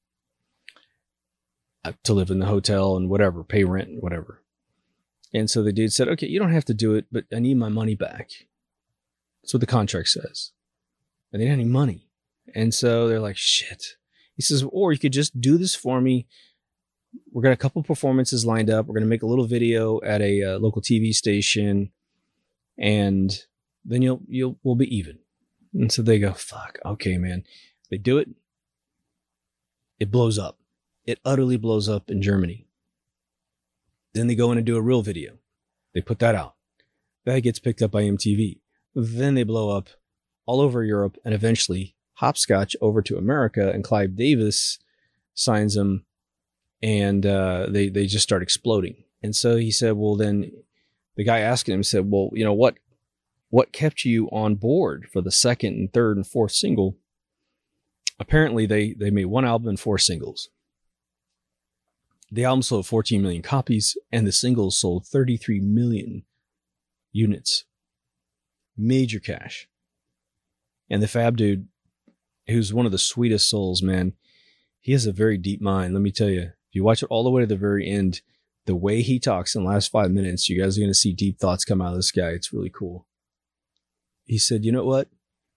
to live in the hotel and whatever, pay rent and whatever. And so the dude said, okay, you don't have to do it, but I need my money back. That's what the contract says. And they didn't have any money. And so they're like, shit. He says, or you could just do this for me. We're got a couple performances lined up. We're going to make a little video at a local TV station. And then we'll be even. And so they go, fuck, okay, man. They do it. It blows up. It utterly blows up in Germany. Then they go in and do a real video. They put that out. That gets picked up by MTV. Then they blow up all over Europe and eventually hopscotch over to America, and Clive Davis signs them, and they just start exploding. And so he said, well, then the guy asking him said, well, what kept you on board for the second and third and fourth single? Apparently they made one album and 4 singles. The album sold 14 million copies and the singles sold 33 million units. Major cash. And the Fab dude, who's one of the sweetest souls, man, he has a very deep mind. Let me tell you, if you watch it all the way to the very end, the way he talks in the last 5 minutes, you guys are going to see deep thoughts come out of this guy. It's really cool. He said, you know what?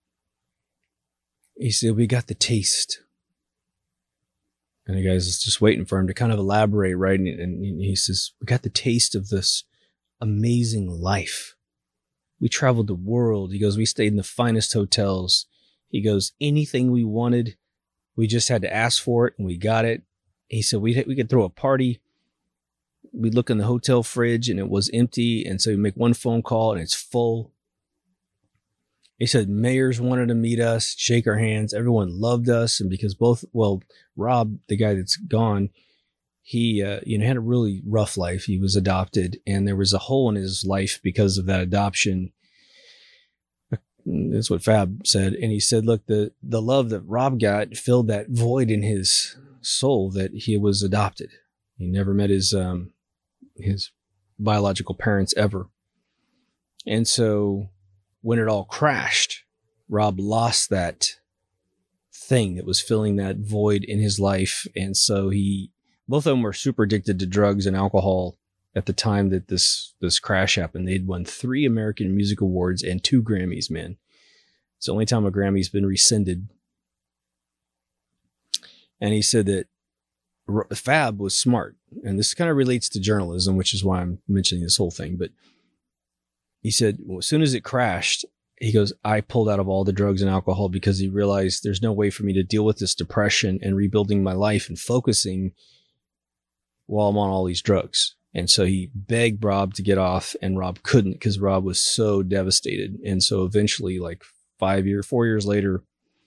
He said, we got the taste. And the guy's just waiting for him to kind of elaborate, right? And he says, we got the taste of this amazing life. We traveled the world. He goes, we stayed in the finest hotels. He goes, anything we wanted, we just had to ask for it and we got it. He said, we could throw a party. We'd look in the hotel fridge and it was empty. And so we make one phone call and it's full. He said mayors wanted to meet us, shake our hands. Everyone loved us. And because Rob, the guy that's gone, he, had a really rough life. He was adopted and there was a hole in his life because of that adoption. That's what Fab said. And he said, look, the love that Rob got filled that void in his soul that he was adopted. He never met his biological parents ever. And so when it all crashed, Rob lost that thing that was filling that void in his life. And so both of them were super addicted to drugs and alcohol at the time that this crash happened. They'd won 3 American Music Awards and 2 Grammys, man. It's the only time a Grammy's been rescinded. And he said that Fab was smart. And this kind of relates to journalism, which is why I'm mentioning this whole thing. But he said, well, as soon as it crashed, he goes, I pulled out of all the drugs and alcohol because he realized there's no way for me to deal with this depression and rebuilding my life and focusing while I'm on all these drugs. And so he begged Rob to get off and Rob couldn't because Rob was so devastated. And so eventually, like 4 years later,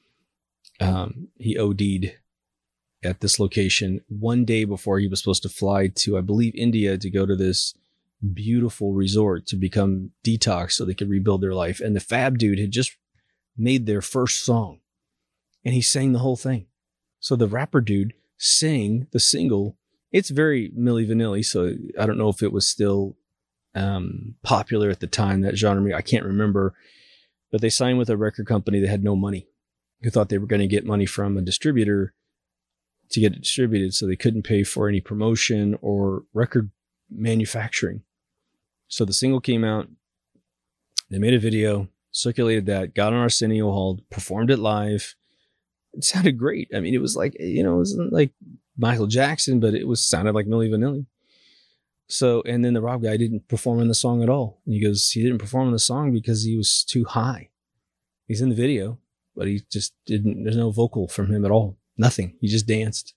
he OD'd at this location one day before he was supposed to fly to, I believe, India to go to this beautiful resort to become detox so they could rebuild their life. And the Fab dude had just made their first song and he sang the whole thing. So the rapper dude sang the single. It's very Milli Vanilli, so I don't know if it was still popular at the time, that genre. I can't remember. But they signed with a record company that had no money, who thought they were going to get money from a distributor to get it distributed, so they couldn't pay for any promotion or record manufacturing. So the single came out. They made a video, circulated that, got on Arsenio Hall, performed it live. It sounded great. I mean, it was like, it wasn't like Michael Jackson, but it sounded like Milli Vanilli. So, and then the Rob guy didn't perform in the song at all. And he goes, he didn't perform in the song because he was too high. He's in the video, but he just didn't, there's no vocal from him at all. Nothing. He just danced.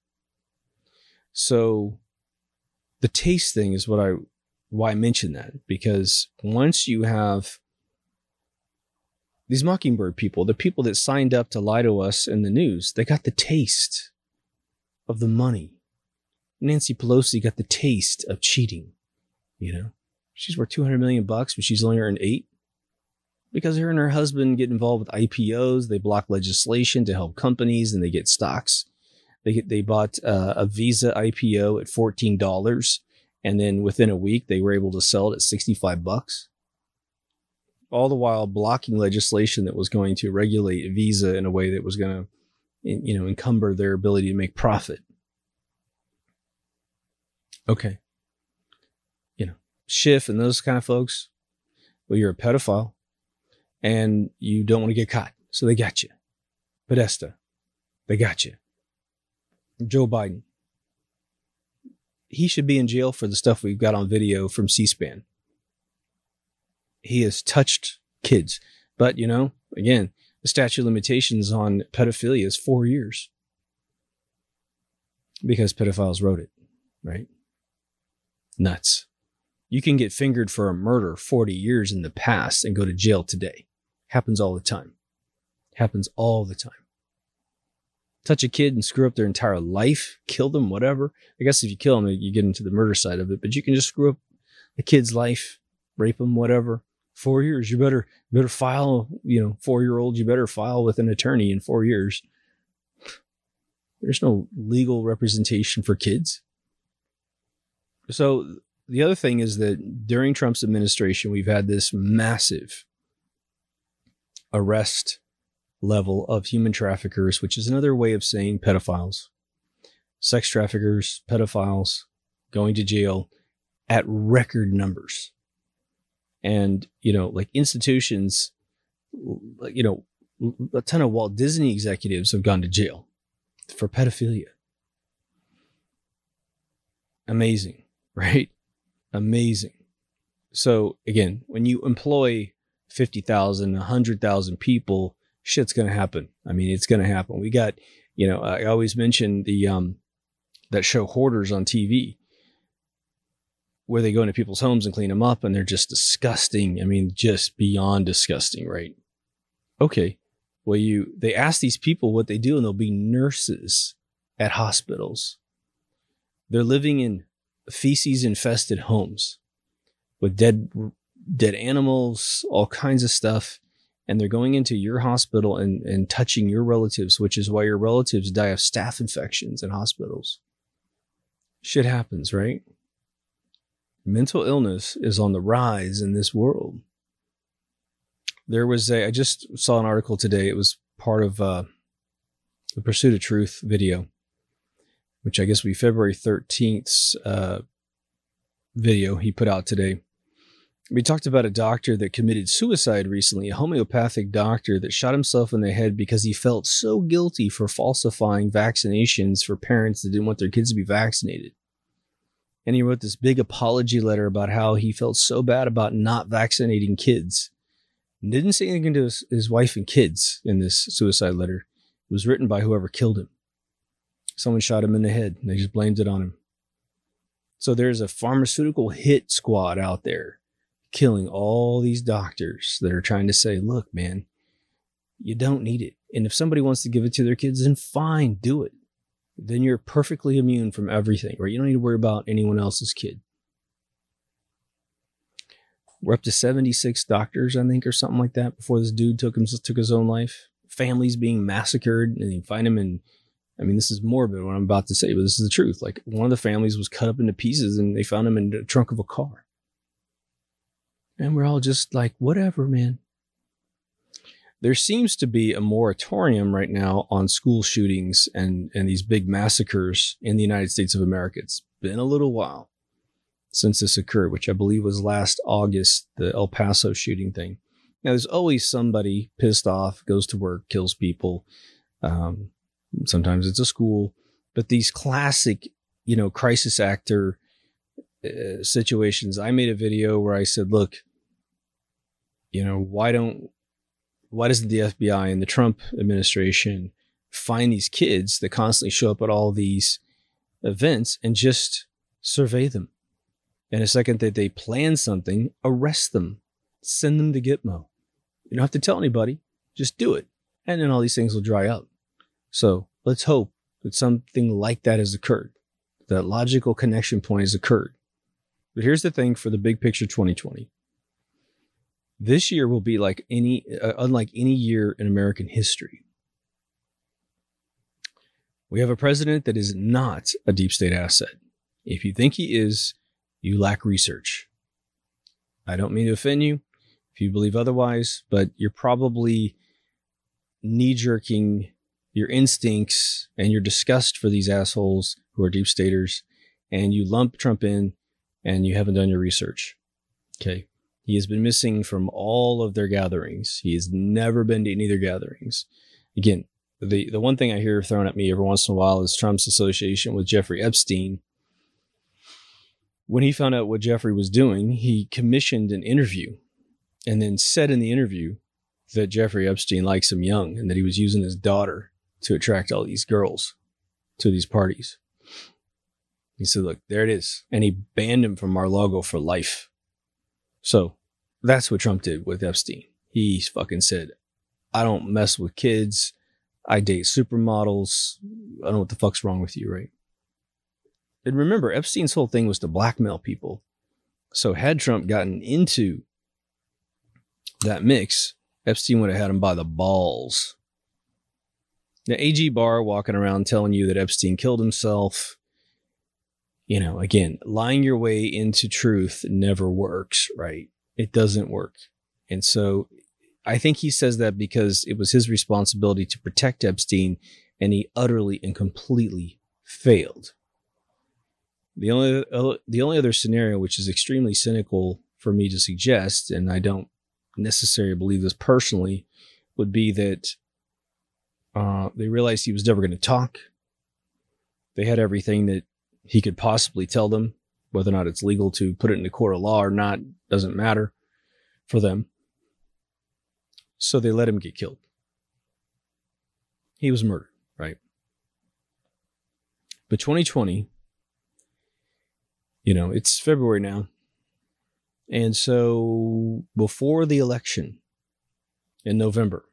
So the taste thing is why I mentioned that, because once you have these Mockingbird people, the people that signed up to lie to us in the news, they got the taste of the money. Nancy Pelosi got the taste of cheating. She's worth $200 million, but she's only earned $8 million because her and her husband get involved with IPOs. They block legislation to help companies, and they get stocks. They bought a Visa IPO at $14, and then within a week they were able to sell it at $65. All the while blocking legislation that was going to regulate Visa in a way that was going to, encumber their ability to make profit. Okay. Schiff and those kind of folks, well, you're a pedophile and you don't want to get caught. So they got you. Podesta, they got you. Joe Biden, he should be in jail for the stuff we've got on video from C-SPAN. He has touched kids. But, again, the statute of limitations on pedophilia is 4 years. Because pedophiles wrote it, right? Nuts. You can get fingered for a murder 40 years in the past and go to jail today. Happens all the time. Happens all the time. Touch a kid and screw up their entire life, kill them, whatever. I guess if you kill them, you get into the murder side of it, but you can just screw up a kid's life, rape them, whatever. 4 years, you better file, 4-year-old, you better file with an attorney in 4 years. There's no legal representation for kids. So the other thing is that during Trump's administration, we've had this massive arrest level of human traffickers, which is another way of saying pedophiles, sex traffickers, pedophiles going to jail at record numbers. And, like institutions, a ton of Walt Disney executives have gone to jail for pedophilia. Amazing, right? Amazing. So again, when you employ 50,000, 100,000 people, shit's going to happen. I mean, it's going to happen. We got, I always mention that show Hoarders on TV, where they go into people's homes and clean them up, and they're just disgusting. I mean, just beyond disgusting, right? Okay. Well, they ask these people what they do, and they'll be nurses at hospitals. They're living in feces-infested homes with dead animals, all kinds of stuff. And they're going into your hospital and touching your relatives, which is why your relatives die of staph infections in hospitals. Shit happens, right? Mental illness is on the rise in this world. I just saw an article today. It was part of the Pursuit of Truth video, which I guess will be February 13th's video he put out today. We talked about a doctor that committed suicide recently, a homeopathic doctor that shot himself in the head because he felt so guilty for falsifying vaccinations for parents that didn't want their kids to be vaccinated. And he wrote this big apology letter about how he felt so bad about not vaccinating kids. And didn't say anything to his wife and kids in this suicide letter. It was written by whoever killed him. Someone shot him in the head, and they just blamed it on him. So there's a pharmaceutical hit squad out there killing all these doctors that are trying to say, look, man, you don't need it. And if somebody wants to give it to their kids, then fine, do it. Then you're perfectly immune from everything, right? You don't need to worry about anyone else's kid. We're up to 76 doctors, I think, or something like that, before this dude took his own life. Families being massacred, and you find him in, this is morbid what I'm about to say, but this is the truth. Like, one of the families was cut up into pieces, and they found him in the trunk of a car. And we're all just like, whatever, man. There seems to be a moratorium right now on school shootings and these big massacres in the United States of America. It's been a little while since this occurred, which I believe was last August, the El Paso shooting thing. Now, there's always somebody pissed off, goes to work, kills people. Sometimes it's a school, but these classic, crisis actor situations. I made a video where I said, look, why doesn't the FBI and the Trump administration find these kids that constantly show up at all these events and just survey them? And the second that they plan something, arrest them, send them to Gitmo. You don't have to tell anybody, just do it. And then all these things will dry up. So let's hope that something like that has occurred. That logical connection point has occurred. But here's the thing for the big picture 2020. This year will be like unlike any year in American history. We have a president that is not a deep state asset. If you think he is, you lack research. I don't mean to offend you if you believe otherwise, but you're probably knee-jerking your instincts and your disgust for these assholes who are deep staters, and you lump Trump in, and you haven't done your research. Okay. He has been missing from all of their gatherings. He has never been to any of their gatherings. Again, the one thing I hear thrown at me every once in a while is Trump's association with Jeffrey Epstein. When he found out what Jeffrey was doing, he commissioned an interview and then said in the interview that Jeffrey Epstein likes him young and that he was using his daughter to attract all these girls to these parties. He said, look, there it is. And he banned him from Mar-a-Lago for life. So that's what Trump did with Epstein. He fucking said, I don't mess with kids. I date supermodels. I don't know what the fuck's wrong with you, right? And remember, Epstein's whole thing was to blackmail people. So had Trump gotten into that mix, Epstein would have had him by the balls. Now, A.G. Barr walking around telling you that Epstein killed himself. Again, lying your way into truth never works, right? It doesn't work. And so I think he says that because it was his responsibility to protect Epstein, and he utterly and completely failed. The only other scenario, which is extremely cynical for me to suggest, and I don't necessarily believe this personally, would be that they realized he was never going to talk. They had everything that he could possibly tell them. Whether or not it's legal to put it in the court of law or not doesn't matter for them. So they let him get killed. He was murdered, right? But 2020, it's February now. And so before the election in November,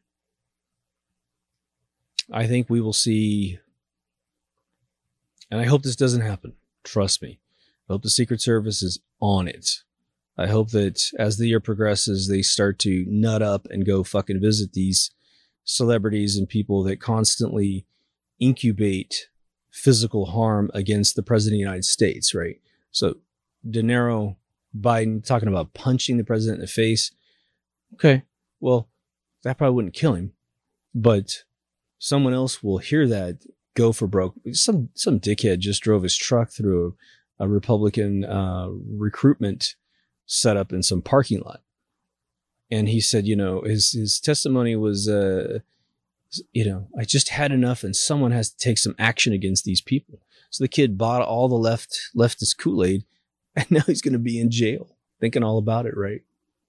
I think we will see, and I hope this doesn't happen. Trust me. I hope the Secret Service is on it. I hope that as the year progresses, they start to nut up and go fucking visit these celebrities and people that constantly incubate physical harm against the president of the United States, right? So De Niro, Biden talking about punching the president in the face. Okay, well, that probably wouldn't kill him, but someone else will hear that, go for broke. Some dickhead just drove his truck through a Republican recruitment setup in some parking lot. And he said, his testimony was, I just had enough and someone has to take some action against these people. So the kid bought all the leftist Kool-Aid, and now he's going to be in jail thinking all about it, right?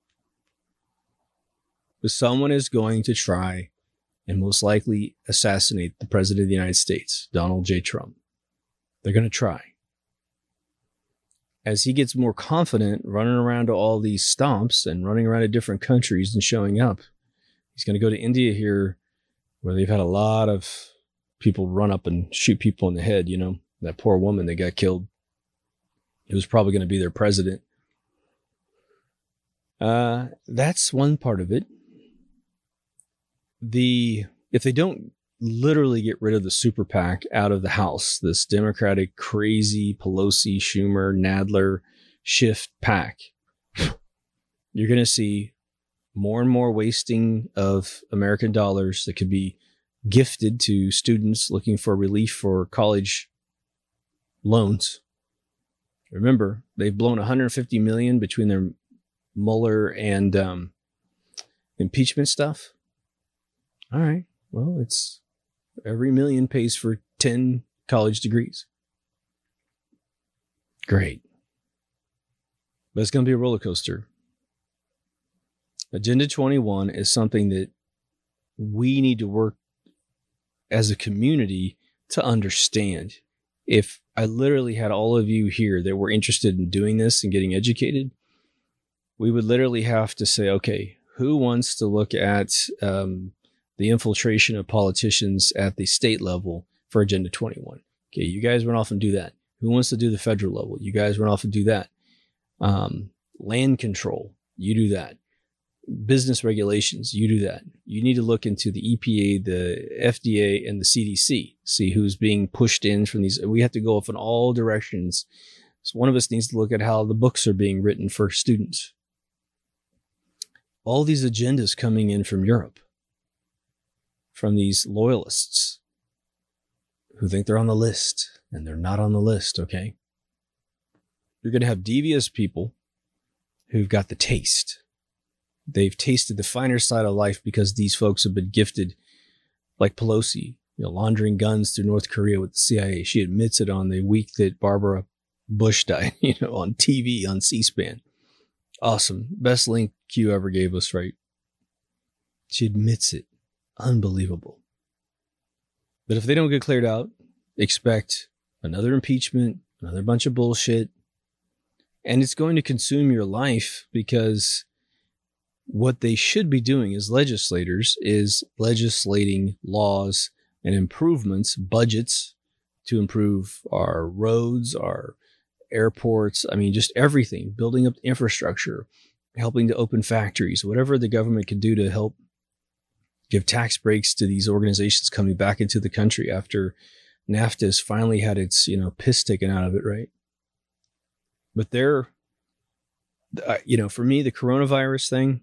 But someone is going to try and most likely assassinate the president of the United States, Donald J. Trump. They're going to try. As he gets more confident running around to all these stomps and running around to different countries and showing up, he's going to go to India here, where they've had a lot of people run up and shoot people in the head. That poor woman that got killed, it was probably going to be their president. That's one part of it. If they don't literally get rid of the super PAC out of the House, this Democratic crazy Pelosi, Schumer, Nadler, Schiff PAC, you're going to see more and more wasting of American dollars that could be gifted to students looking for relief for college loans. Remember, they've blown $150 million between their Mueller and Impeachment stuff? All right. Well, it's every million pays for 10 college degrees. Great. But it's going to be a roller coaster. Agenda 21 is something that we need to work as a community to understand. If I literally had all of you here that were interested in doing this and getting educated, we would literally have to say, okay, who wants to look at the infiltration of politicians at the state level for Agenda 21? Okay, you guys run off and do that. Who wants to do the federal level? You guys run off and do that. Land control, you do that. Business regulations, you do that. You need to look into the EPA, the FDA, and the CDC, see who's being pushed in from these. We have to go off in all directions. So one of us needs to look at how the books are being written for students. All these agendas coming in from Europe, from these loyalists who think they're on the list, and they're not on the list, okay? You're going to have devious people who've got the taste. They've tasted the finer side of life because these folks have been gifted, like Pelosi, laundering guns through North Korea with the CIA. She admits it on the week that Barbara Bush died, on TV, on C-SPAN. Awesome. Best link Q ever gave us, right? She admits it. Unbelievable. But if they don't get cleared out, expect another impeachment, another bunch of bullshit. And it's going to consume your life, because what they should be doing as legislators is legislating laws and improvements, budgets to improve our roads, our airports. I mean, just everything, building up infrastructure, helping to open factories, whatever the government can do to help give tax breaks to these organizations coming back into the country after NAFTA has finally had its, piss taken out of it, right? But they're, for me, the coronavirus thing,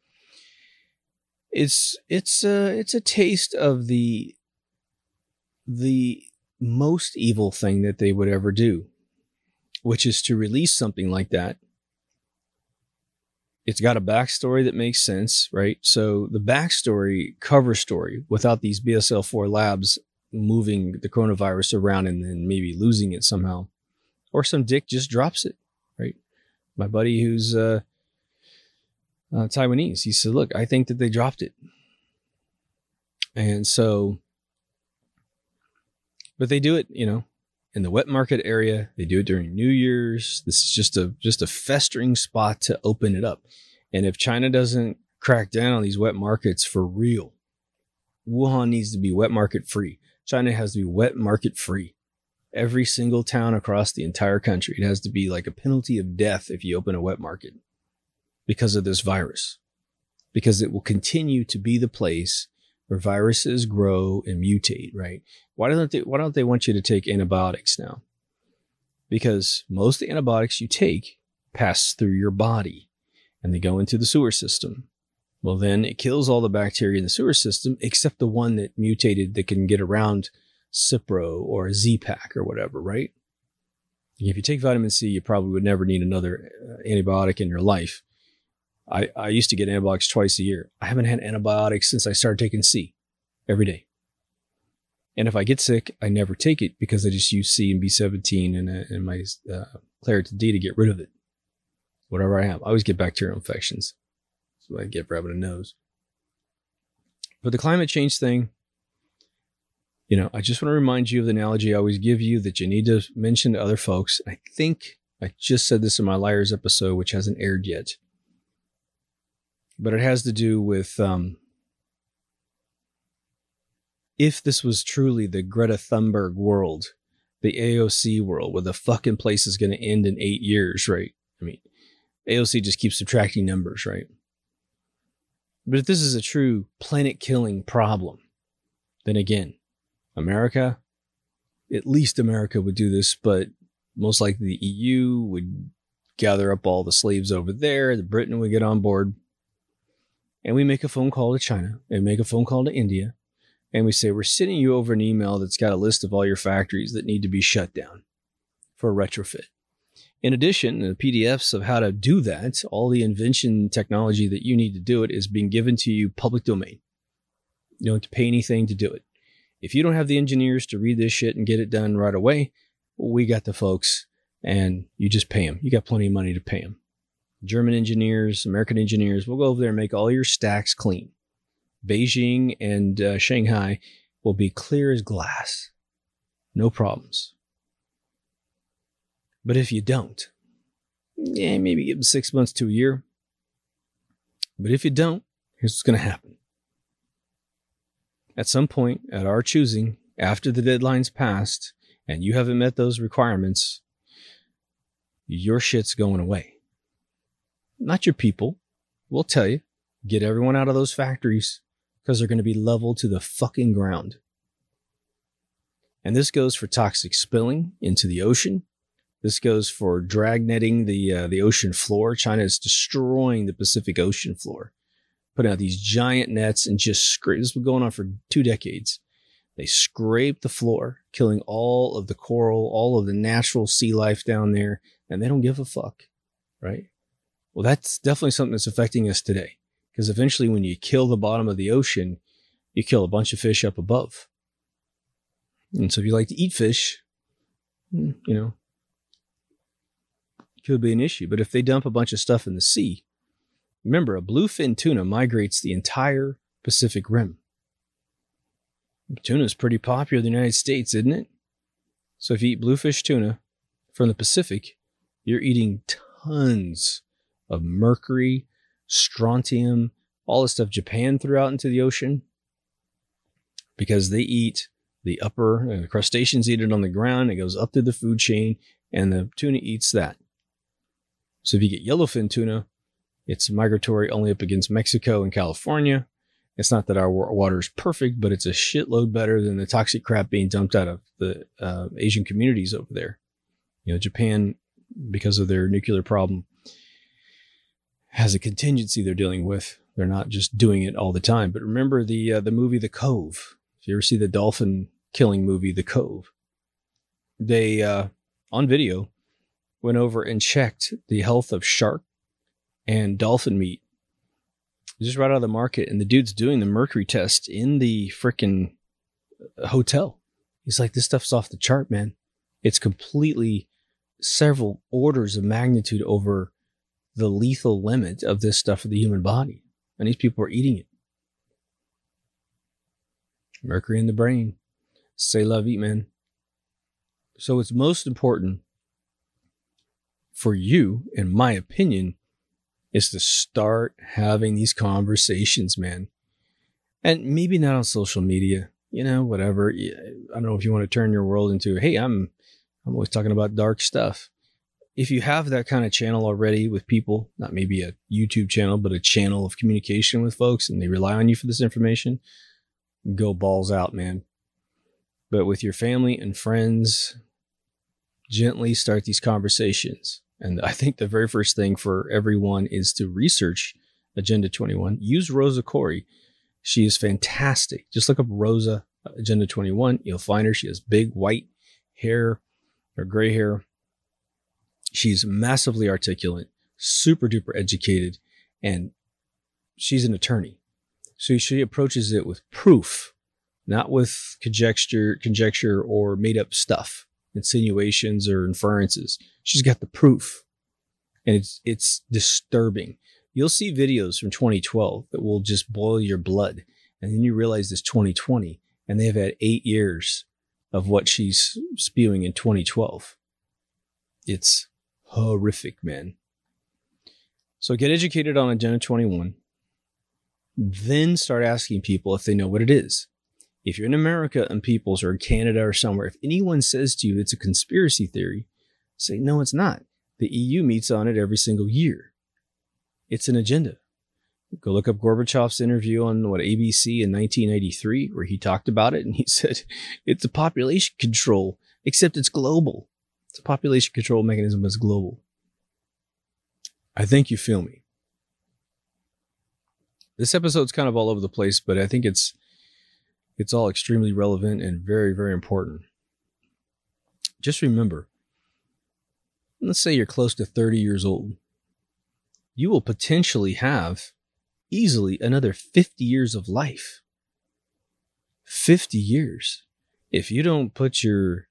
it's a taste of the most evil thing that they would ever do, which is to release something like that. It's got a backstory that makes sense, right? So the backstory, cover story, without these BSL-4 labs moving the coronavirus around and then maybe losing it somehow, or some dick just drops it, right? My buddy who's Taiwanese, he said, look, I think that they dropped it. And so, but they do it, in the wet market area. They do it during New Year's. This is just a festering spot to open it up. And if China doesn't crack down on these wet markets for real, Wuhan needs to be wet market free. China has to be wet market free. Every single town across the entire country. It has to be like a penalty of death if you open a wet market because of this virus, because it will continue to be the place where viruses grow and mutate, right? Why don't they want you to take antibiotics now? Because most of the antibiotics you take pass through your body and they go into the sewer system. Well, then it kills all the bacteria in the sewer system except the one that mutated that can get around Cipro or Z-Pak or whatever, right? If you take vitamin C, you probably would never need another antibiotic in your life. I used to get antibiotics twice a year. I haven't had antibiotics since I started taking C every day. And if I get sick, I never take it because I just use C and B17 and my Claritin D to get rid of it. Whatever I have. I always get bacterial infections. That's what I get for having a nose. But the climate change thing, I just want to remind you of the analogy I always give you that you need to mention to other folks. I think I just said this in my Liars episode, which hasn't aired yet. But it has to do with if this was truly the Greta Thunberg world, the AOC world, where the fucking place is going to end in 8 years, right? I mean, AOC just keeps subtracting numbers, right? But if this is a true planet-killing problem, then again, America, at least America would do this, but most likely the EU would gather up all the slaves over there. The Britain would get on board. And we make a phone call to China and make a phone call to India. And we say, we're sending you over an email that's got a list of all your factories that need to be shut down for a retrofit. In addition, the PDFs of how to do that, all the invention technology that you need to do it is being given to you public domain. You don't have to pay anything to do it. If you don't have the engineers to read this shit and get it done right away, we got the folks, and you just pay them. You got plenty of money to pay them. German engineers, American engineers, we'll go over there and make all your stacks clean. Beijing and Shanghai will be clear as glass. No problems. But if you don't, maybe give them 6 months to a year. But if you don't, here's what's going to happen. At some point, at our choosing, after the deadline's passed, and you haven't met those requirements, your shit's going away. Not your people. We'll tell you, get everyone out of those factories because they're going to be leveled to the fucking ground. And this goes for toxic spilling into the ocean. This goes for drag netting the ocean floor. China is destroying the Pacific Ocean floor, putting out these giant nets and just scrape. This has been going on for 2 decades. They scrape the floor, killing all of the coral, all of the natural sea life down there, and they don't give a fuck, right? Well, that's definitely something that's affecting us today, because eventually when you kill the bottom of the ocean, you kill a bunch of fish up above. And so if you like to eat fish, could be an issue. But if they dump a bunch of stuff in the sea, remember, a bluefin tuna migrates the entire Pacific Rim. Tuna is pretty popular in the United States, isn't it? So if you eat bluefish tuna from the Pacific, you're eating tons of mercury, strontium, all the stuff Japan threw out into the ocean, because they eat the the crustaceans eat it on the ground. It goes up through the food chain, and the tuna eats that. So if you get yellowfin tuna, it's migratory only up against Mexico and California. It's not that our water is perfect, but it's a shitload better than the toxic crap being dumped out of the Asian communities over there. Japan, because of their nuclear problem, has a contingency they're dealing with. They're not just doing it all the time. But remember the movie The Cove. If you ever see the dolphin killing movie The Cove, they on video went over and checked the health of shark and dolphin meat just right out of the market. And the dude's doing the mercury test in the frickin' hotel. He's like, this stuff's off the chart, man. It's completely several orders of magnitude over the lethal limit of this stuff for the human body. And these people are eating it. Mercury in the brain. C'est la vie, man. So it's most important for you, in my opinion, is to start having these conversations, man. And maybe not on social media, whatever. I don't know if you want to turn your world into, hey, I'm always talking about dark stuff. If you have that kind of channel already with people, not maybe a YouTube channel, but a channel of communication with folks, and they rely on you for this information, go balls out, man. But with your family and friends, gently start these conversations. And I think the very first thing for everyone is to research Agenda 21. Use Rosa Koire. She is fantastic. Just look up Rosa Agenda 21. You'll find her. She has big white hair or gray hair. She's massively articulate, super duper educated, and she's an attorney. So she approaches it with proof, not with conjecture or made up stuff, insinuations or inferences. She's got the proof, and it's disturbing. You'll see videos from 2012 that will just boil your blood, and then you realize it's 2020, and they have had 8 years of what she's spewing in 2012. It's horrific, man. So get educated on Agenda 21. Then start asking people if they know what it is. If you're in America and peoples, or in Canada or somewhere, if anyone says to you it's a conspiracy theory, say, no, it's not. The EU meets on it every single year. It's an agenda. Go look up Gorbachev's interview on ABC in 1983, where he talked about it, and he said it's a population control, except it's global. It's a population control mechanism that's global. I think you feel me. This episode's kind of all over the place, but I think it's all extremely relevant and very, very important. Just remember, let's say you're close to 30 years old, you will potentially have easily another 50 years of life. 50 years. If you don't put your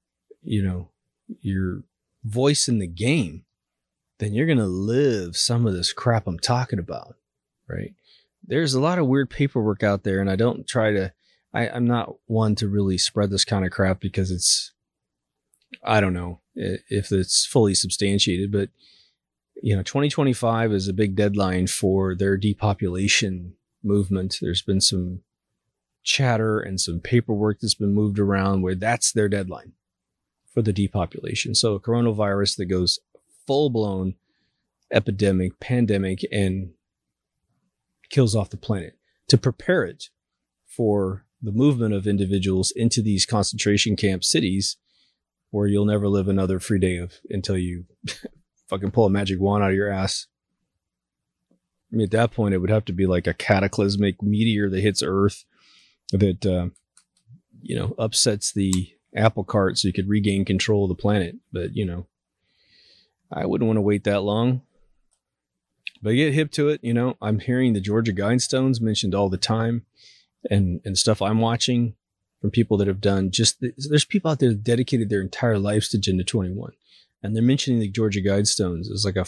voice in the game, then you're going to live some of this crap I'm talking about, right? There's a lot of weird paperwork out there, and I don't try to, I'm not one to really spread this kind of crap because it's, I don't know if it's fully substantiated, but 2025 is a big deadline for their depopulation movement. There's been some chatter and some paperwork that's been moved around where that's their deadline for the depopulation. So a coronavirus that goes full-blown epidemic, pandemic, and kills off the planet to prepare it for the movement of individuals into these concentration camp cities where you'll never live another free day until you fucking pull a magic wand out of your ass. I mean, at that point, it would have to be like a cataclysmic meteor that hits Earth that, upsets the apple cart so you could regain control of the planet. But, I wouldn't want to wait that long. But get hip to it. I'm hearing the Georgia Guidestones mentioned all the time and stuff I'm watching from people that have done there's people out there that dedicated their entire lives to Agenda 21. And they're mentioning the Georgia Guidestones as like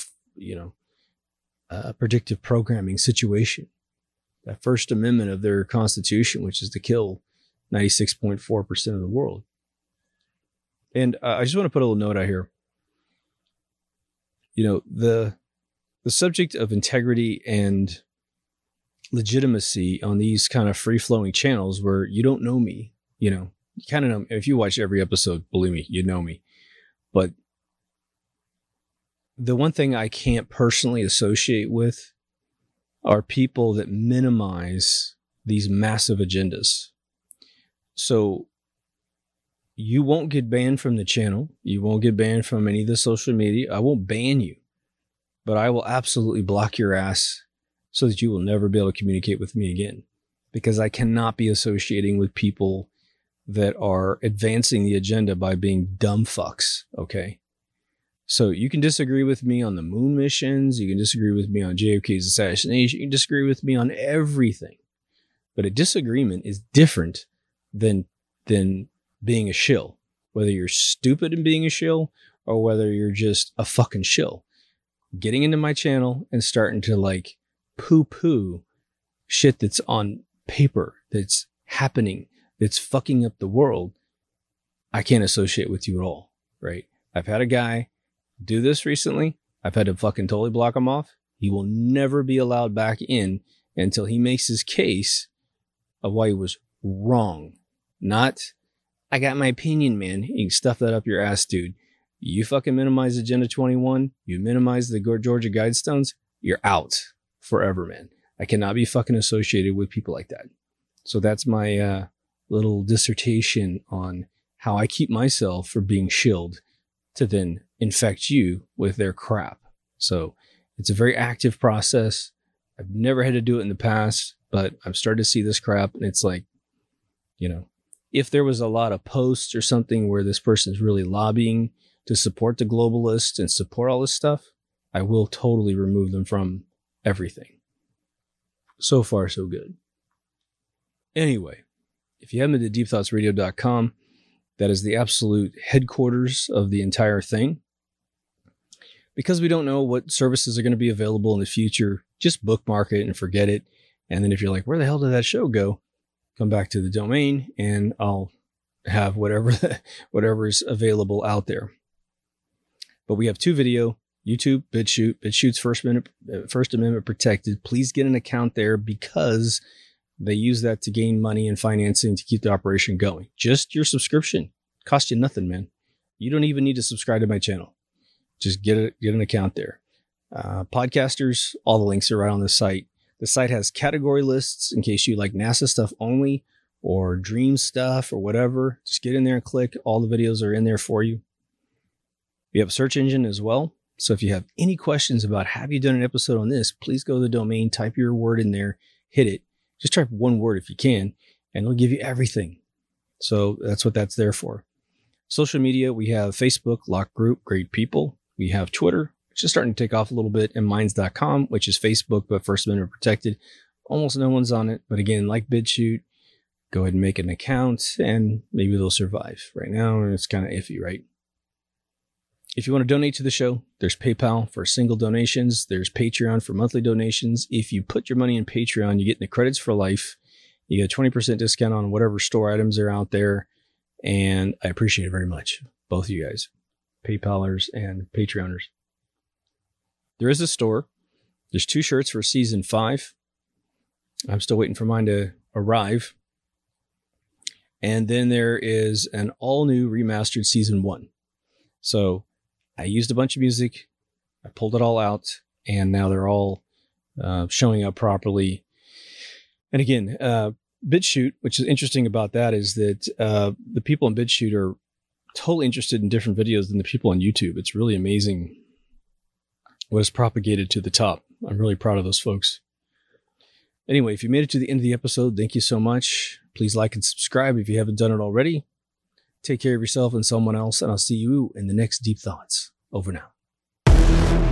a predictive programming situation. That First Amendment of their Constitution, which is to kill 96.4% of the world. And I just want to put a little note out here. The subject of integrity and legitimacy on these kind of free-flowing channels where you don't know me, you kind of know, if you watch every episode, believe me, you know me. But the one thing I can't personally associate with are people that minimize these massive agendas. So you won't get banned from the channel. You won't get banned from any of the social media. I won't ban you, but I will absolutely block your ass so that you will never be able to communicate with me again, because I cannot be associating with people that are advancing the agenda by being dumb fucks. Okay. So you can disagree with me on the moon missions. You can disagree with me on JFK's assassination. You can disagree with me on everything, but a disagreement is different than being a shill, whether you're stupid and being a shill or whether you're just a fucking shill. Getting into my channel and starting to like poo-poo shit that's on paper, that's happening, that's fucking up the world, I can't associate with you at all, right? I've had a guy do this recently. I've had to fucking totally block him off. He will never be allowed back in until he makes his case of why he was wrong. Not, I got my opinion, man. You can stuff that up your ass, dude. You fucking minimize Agenda 21. You minimize the Georgia Guidestones. You're out forever, man. I cannot be fucking associated with people like that. So that's my little dissertation on how I keep myself from being shilled to then infect you with their crap. So it's a very active process. I've never had to do it in the past, but I'm starting to see this crap. And it's like, if there was a lot of posts or something where this person's really lobbying to support the globalists and support all this stuff, I will totally remove them from everything. So far, so good. Anyway, if you haven't been to deepthoughtsradio.com, that is the absolute headquarters of the entire thing. Because we don't know what services are going to be available in the future, just bookmark it and forget it. And then if you're like, where the hell did that show go? Come back to the domain and I'll have whatever's available out there. But we have 2 video, YouTube, BitChute. BitChute's First Amendment protected. Please get an account there because they use that to gain money and financing to keep the operation going. Just your subscription costs you nothing, man. You don't even need to subscribe to my channel. Just get an account there. Podcasters, all the links are right on the site. The site has category lists in case you like NASA stuff only or dream stuff or whatever. Just get in there and click. All the videos are in there for you. We have a search engine as well. So if you have any questions about have you done an episode on this, please go to the domain, type your word in there, hit it. Just type one word if you can, and it'll give you everything. So that's what that's there for. Social media, we have Facebook, Lock Group, great people. We have Twitter, which is starting to take off a little bit, and Minds.com, which is Facebook, but First Amendment protected. Almost no one's on it. But again, like BitChute, go ahead and make an account and maybe they'll survive. Right now, it's kind of iffy, right? If you want to donate to the show, there's PayPal for single donations. There's Patreon for monthly donations. If you put your money in Patreon, you get the credits for life. You get a 20% discount on whatever store items are out there. And I appreciate it very much. Both of you guys, PayPalers and Patreoners. There is a store. There's 2 shirts for season 5. I'm still waiting for mine to arrive. And then there is an all new remastered season 1. So I used a bunch of music. I pulled it all out and now they're all showing up properly. And again, BitChute, which is interesting about that is that the people in BitChute are totally interested in different videos than the people on YouTube. It's really amazing what is propagated to the top. I'm really proud of those folks. Anyway, if you made it to the end of the episode, thank you so much. Please like and subscribe if you haven't done it already. Take care of yourself and someone else, and I'll see you in the next Deep Thoughts. Over now.